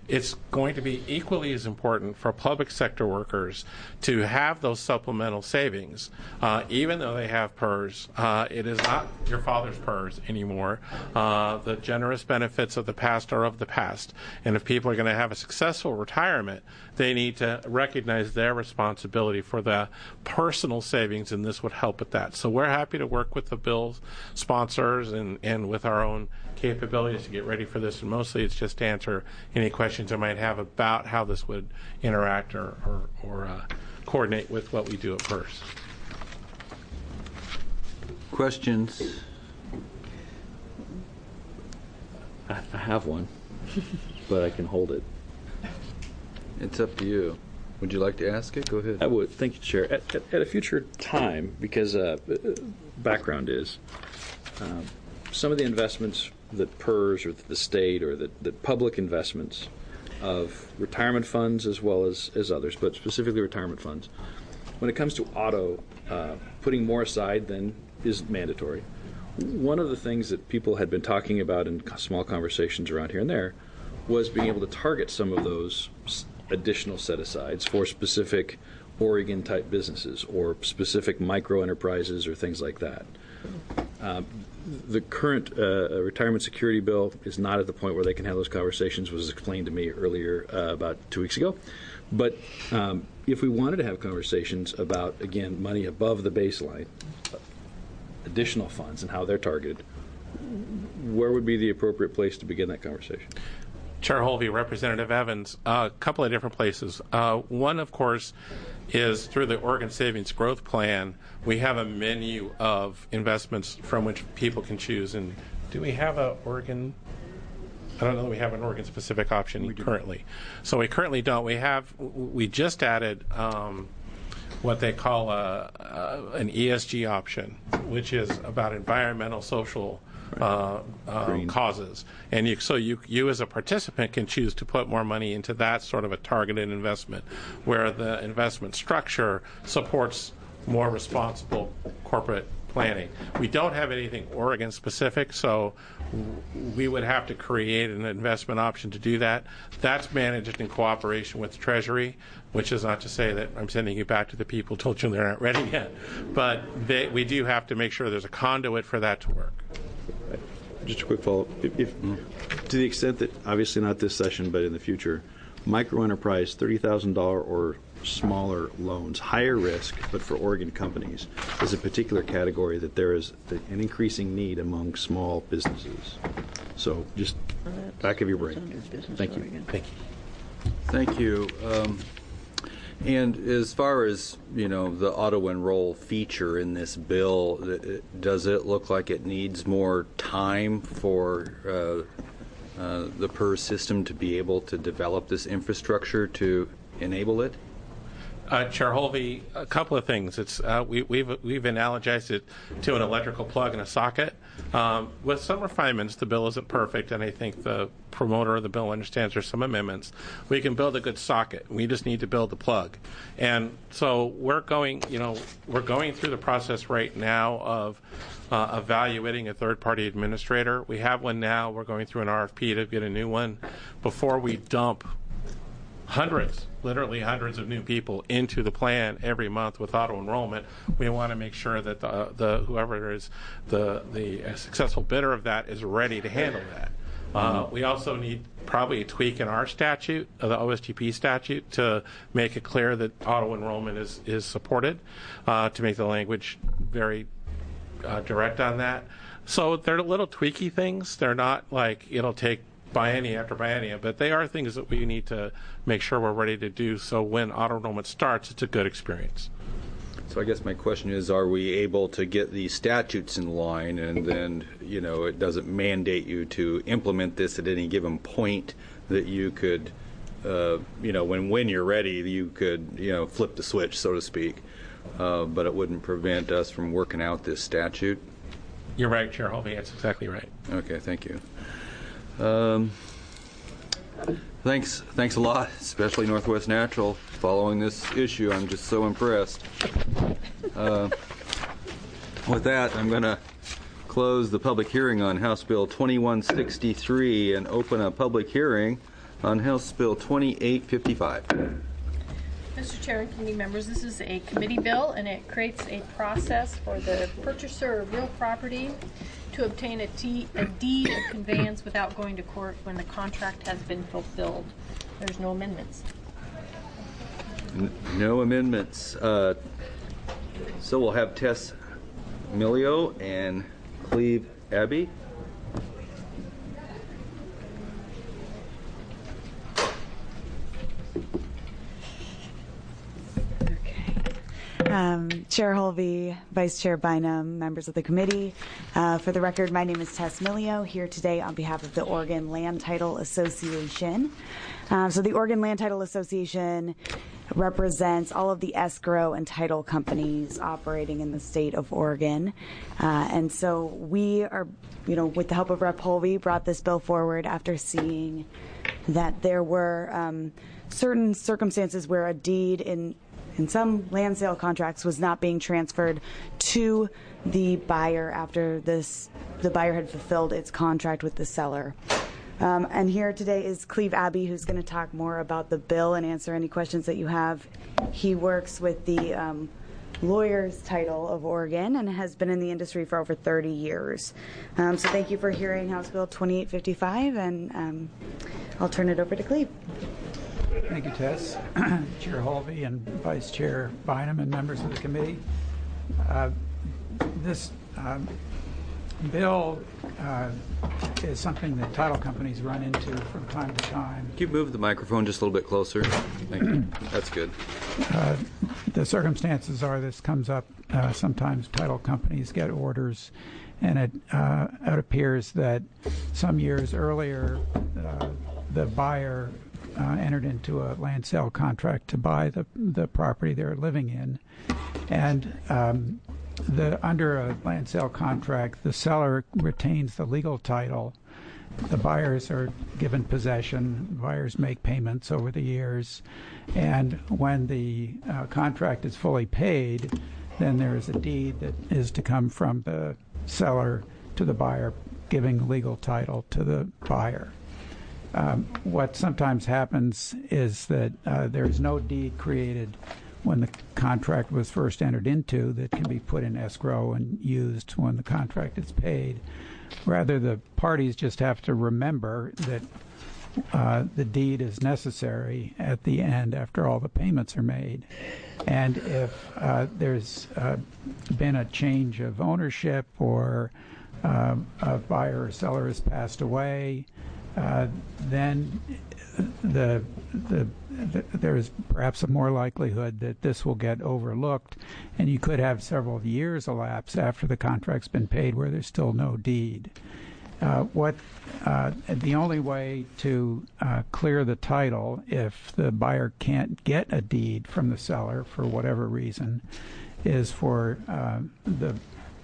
it's going to be equally as important for public sector workers to have those supplemental savings, uh, even though they have P E R S. Uh, it is not your father's P E R S anymore. Uh, the generous benefits of the past are of the past. And if people are going to have a successful retirement, they need to recognize their responsibility for the personal savings, and this would help with that. So we're happy to work with the bill sponsors and, and with our own capabilities to get ready for this, and mostly it's just to answer any questions I might have about how this would interact or, or, or uh, coordinate with what we do at P E R S. Questions? I have one, but I can hold it. It's up to you. Would you like to ask it? Go ahead. I would. Thank you, Chair. At, at, at a future time, because uh, background is um, some of the investments that P E R S or the state or the, the public investments of retirement funds as well as, as others, but specifically retirement funds, when it comes to auto, uh, putting more aside than is mandatory. One of the things that people had been talking about in small conversations around here and there was being able to target some of those additional set-asides for specific Oregon-type businesses or specific micro-enterprises or things like that. Um, the current uh, retirement security bill is not at the point where they can have those conversations, was explained to me earlier uh, about two weeks ago. But um, if we wanted to have conversations about, again, money above the baseline, additional funds and how they're targeted, where would be the appropriate place to begin that conversation? Chair Holvey, Representative Evans, a uh, couple of different places. Uh, one, of course, is through the Oregon Savings Growth Plan. We have a menu of investments from which people can choose. And do we have a Oregon? I don't know that we have an Oregon-specific option currently. So we currently don't. We have. We just added um, what they call a, a, an E S G option, which is about environmental, social Uh, uh, causes, and you, so you, you as a participant can choose to put more money into that sort of a targeted investment, where the investment structure supports more responsible corporate planning. We don't have anything Oregon specific, so we would have to create an investment option to do that. That's managed in cooperation with the Treasury, which is not to say that I'm sending you back to the people who told you they're not ready yet, but they, we do have to make sure there's a conduit for that to work. Just a quick follow-up. If, if mm. to the extent that, obviously not this session, but in the future, micro-enterprise, thirty thousand dollars or smaller loans, higher risk, but for Oregon companies, is a particular category that there is an increasing need among small businesses. So just back of your brain. Thank you. Thank you. Thank you. Um, And as far as, you know, the auto-enroll feature in this bill, does it look like it needs more time for uh, uh, the P E R S system to be able to develop this infrastructure to enable it? Uh, Chair Holvey, a couple of things. It's uh, we, we've we've analogized it to an electrical plug in a socket. Um, with some refinements, the bill isn't perfect, and I think the promoter of the bill understands there's some amendments. We can build a good socket. We just need to build the plug, and so we're going. You know, we're going through the process right now of uh, evaluating a third-party administrator. We have one now. We're going through an R F P to get a new one before we dump hundreds, literally hundreds of new people into the plan every month with auto enrollment. We want to make sure that the, the whoever is the the successful bidder of that is ready to handle that. Uh, we also need probably a tweak in our statute, uh, the O S T P statute, to make it clear that auto enrollment is is supported, uh, to make the language very uh, direct on that. So they're little tweaky things. They're not like it'll take biennium after biennium, but they are things that we need to make sure we're ready to do, so when auto enrollment starts, it's a good experience. So I guess my question is, are we able to get these statutes in line, and then, you know, it doesn't mandate you to implement this at any given point, that you could, uh, you know, when, when you're ready, you could, you know, flip the switch, so to speak, uh, but it wouldn't prevent us from working out this statute? You're right, Chair Holvey. That's exactly right. Okay, thank you. Um, thanks, thanks a lot, especially Northwest Natural, following this issue. I'm just so impressed. Uh, with that, I'm going to close the public hearing on House Bill twenty-one sixty-three and open a public hearing on House Bill twenty-eight fifty-five. Mister Chair and committee members, this is a committee bill, and it creates a process for the purchaser of real property to obtain a, t- a deed of conveyance without going to court when the contract has been fulfilled. There's no amendments. N- no amendments. Uh, so we'll have Tess Milio and Cleve Abbey. Um, Chair Holvey, Vice Chair Bynum, members of the committee. Uh, for the record, my name is Tess Milio, here today on behalf of the Oregon Land Title Association. Um, so the Oregon Land Title Association represents all of the escrow and title companies operating in the state of Oregon. Uh, and so we are, you know, with the help of Representative Holvey, brought this bill forward after seeing that there were um, certain circumstances where a deed in in some land sale contracts was not being transferred to the buyer after this the buyer had fulfilled its contract with the seller. Um, and here today is Cleve Abbey, who's going to talk more about the bill and answer any questions that you have. He works with the um, lawyer's title of Oregon and has been in the industry for over thirty years. Um, so thank you for hearing House Bill twenty-eight fifty-five, and um, I'll turn it over to Cleve. Thank you, Tess. Chair Holvey and Vice Chair Bynum and members of the committee. Uh, this um, bill uh, is something that title companies run into from time to time. Can you move the microphone just a little bit closer? Thank you. That's good. Uh, the circumstances are this comes up uh, sometimes title companies get orders, and it, uh, it appears that some years earlier uh, the buyer Uh, entered into a land sale contract to buy the the property they're living in, and um, the under a land sale contract, the seller retains the legal title. The buyers are given possession. Buyers make payments over the years, and when the uh, contract is fully paid, then there is a deed that is to come from the seller to the buyer, giving legal title to the buyer. Um, what sometimes happens is that uh, there is no deed created when the contract was first entered into that can be put in escrow and used when the contract is paid. Rather, the parties just have to remember that uh, the deed is necessary at the end after all the payments are made. And if uh, there's uh, been a change of ownership, or uh, a buyer or seller has passed away, Uh, then the, the, the there is perhaps a more likelihood that this will get overlooked, and you could have several years elapse after the contract's been paid where there's still no deed. Uh, what uh, the only way to uh, clear the title if the buyer can't get a deed from the seller for whatever reason is for uh, the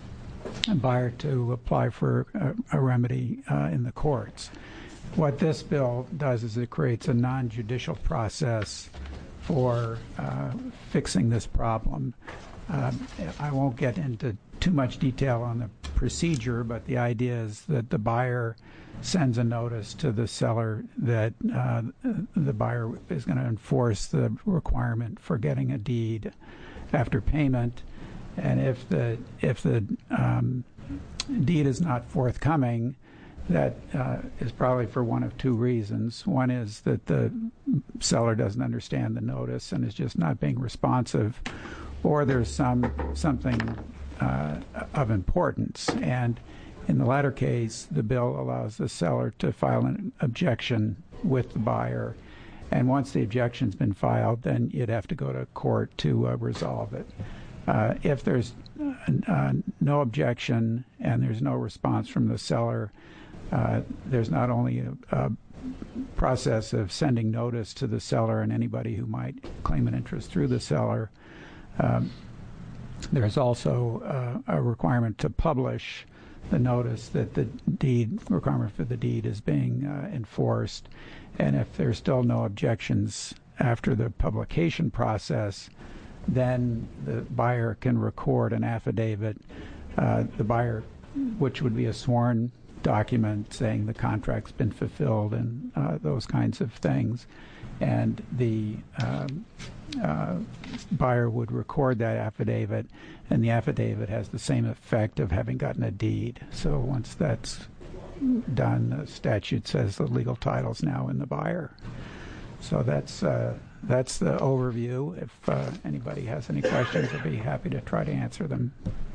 buyer to apply for a, a remedy uh, in the courts. What this bill does is it creates a non-judicial process for uh, fixing this problem. Uh, I won't get into too much detail on the procedure, but the idea is that the buyer sends a notice to the seller that uh, the buyer is going to enforce the requirement for getting a deed after payment, and if the if the um, deed is not forthcoming, that uh, is probably for one of two reasons. One is that the seller doesn't understand the notice and is just not being responsive, or there's some something uh, of importance. And in the latter case, the bill allows the seller to file an objection with the buyer. And once the objection's been filed, then you'd have to go to court to uh, resolve it. Uh, if there's uh, no objection and there's no response from the seller, uh, there's not only a, a process of sending notice to the seller and anybody who might claim an interest through the seller. Um, there's also uh, a requirement to publish the notice that the deed requirement for the deed is being uh, enforced, and if there's still no objections after the publication process, then the buyer can record an affidavit. Uh, the buyer, which would be a sworn document saying the contract's been fulfilled and uh, those kinds of things. And the um, uh, buyer would record that affidavit, and the affidavit has the same effect of having gotten a deed. So once that's done, the statute says the legal title's now in the buyer. So that's uh, that's the overview. If uh, anybody has any questions, I'd be happy to try to answer them.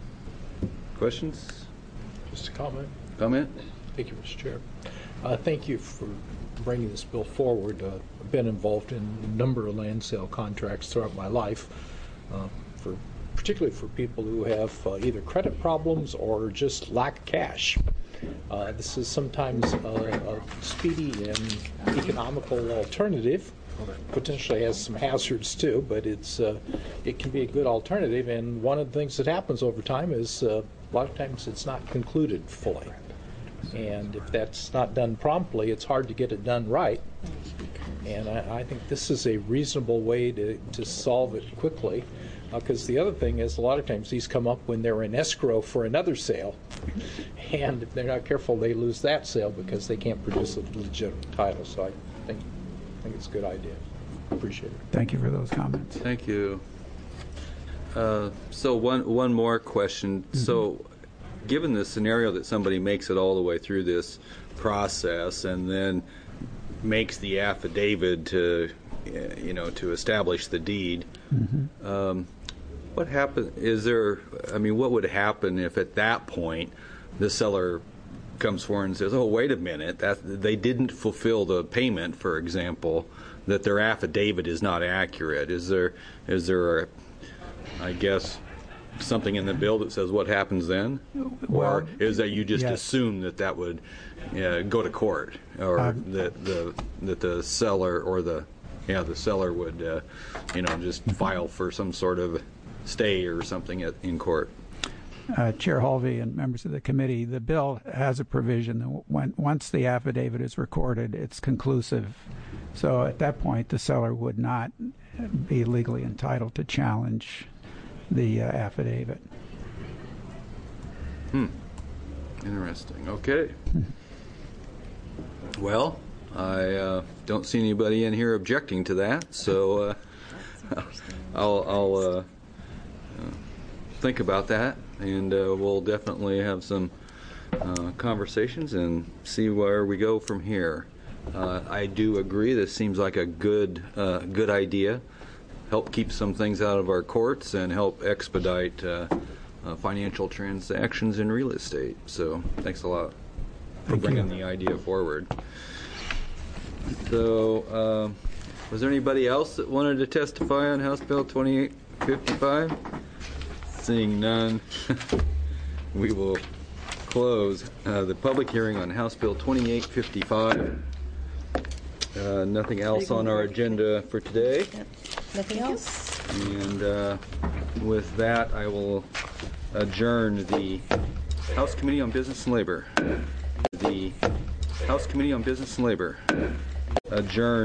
Questions? Just a comment. Comment? Thank you, Mister Chair. Uh, thank you for bringing this bill forward. Uh, I've been involved in a number of land sale contracts throughout my life, uh, for particularly for people who have uh, either credit problems or just lack cash. Uh, this is sometimes a, a speedy and economical alternative. Potentially has some hazards too, but it's uh, it can be a good alternative. And one of the things that happens over time is uh, a lot of times it's not concluded fully. And if that's not done promptly, it's hard to get it done right. And I, I think this is a reasonable way to, to solve it quickly. Because uh, the other thing is, a lot of times these come up when they're in escrow for another sale. And if they're not careful, they lose that sale because they can't produce a legitimate title. So I think, I think it's a good idea. Appreciate it. Thank you for those comments. Thank you. Uh, so one one more question. Mm-hmm. So given the scenario that somebody makes it all the way through this process and then makes the affidavit to, you know, to establish the deed, mm-hmm. um, what happen? Is there? I mean, what would happen if at that point the seller comes forward and says, "Oh, wait a minute, that they didn't fulfill the payment," for example, that their affidavit is not accurate? Is there? Is there? A, I guess, something in the bill that says what happens then? Well, or is that you just yes. assume that that would uh, go to court, or um, that the that the seller or the yeah the seller would uh, you know just file for some sort of stay or something at, in court? Uh, Chair Holvey and members of the committee, the bill has a provision that when, once the affidavit is recorded, it's conclusive. So at that point, the seller would not be legally entitled to challenge the uh, affidavit. Hmm. Interesting. Okay. Well, I uh, don't see anybody in here objecting to that, so uh, I'll, I'll uh, uh, think about that, and uh, we'll definitely have some uh, conversations and see where we go from here. Uh, I do agree. This seems like a good, uh, good idea. Help keep some things out of our courts and help expedite uh, uh, financial transactions in real estate. So, thanks a lot for Thank bringing you. the idea forward. So, uh, was there anybody else that wanted to testify on House Bill twenty-eight fifty-five? Seeing none, we will close uh, the public hearing on House Bill twenty-eight fifty-five. Uh, nothing else on our agenda for today. Nothing else. And uh, with that, I will adjourn the House Committee on Business and Labor. The House Committee on Business and Labor. Adjourn.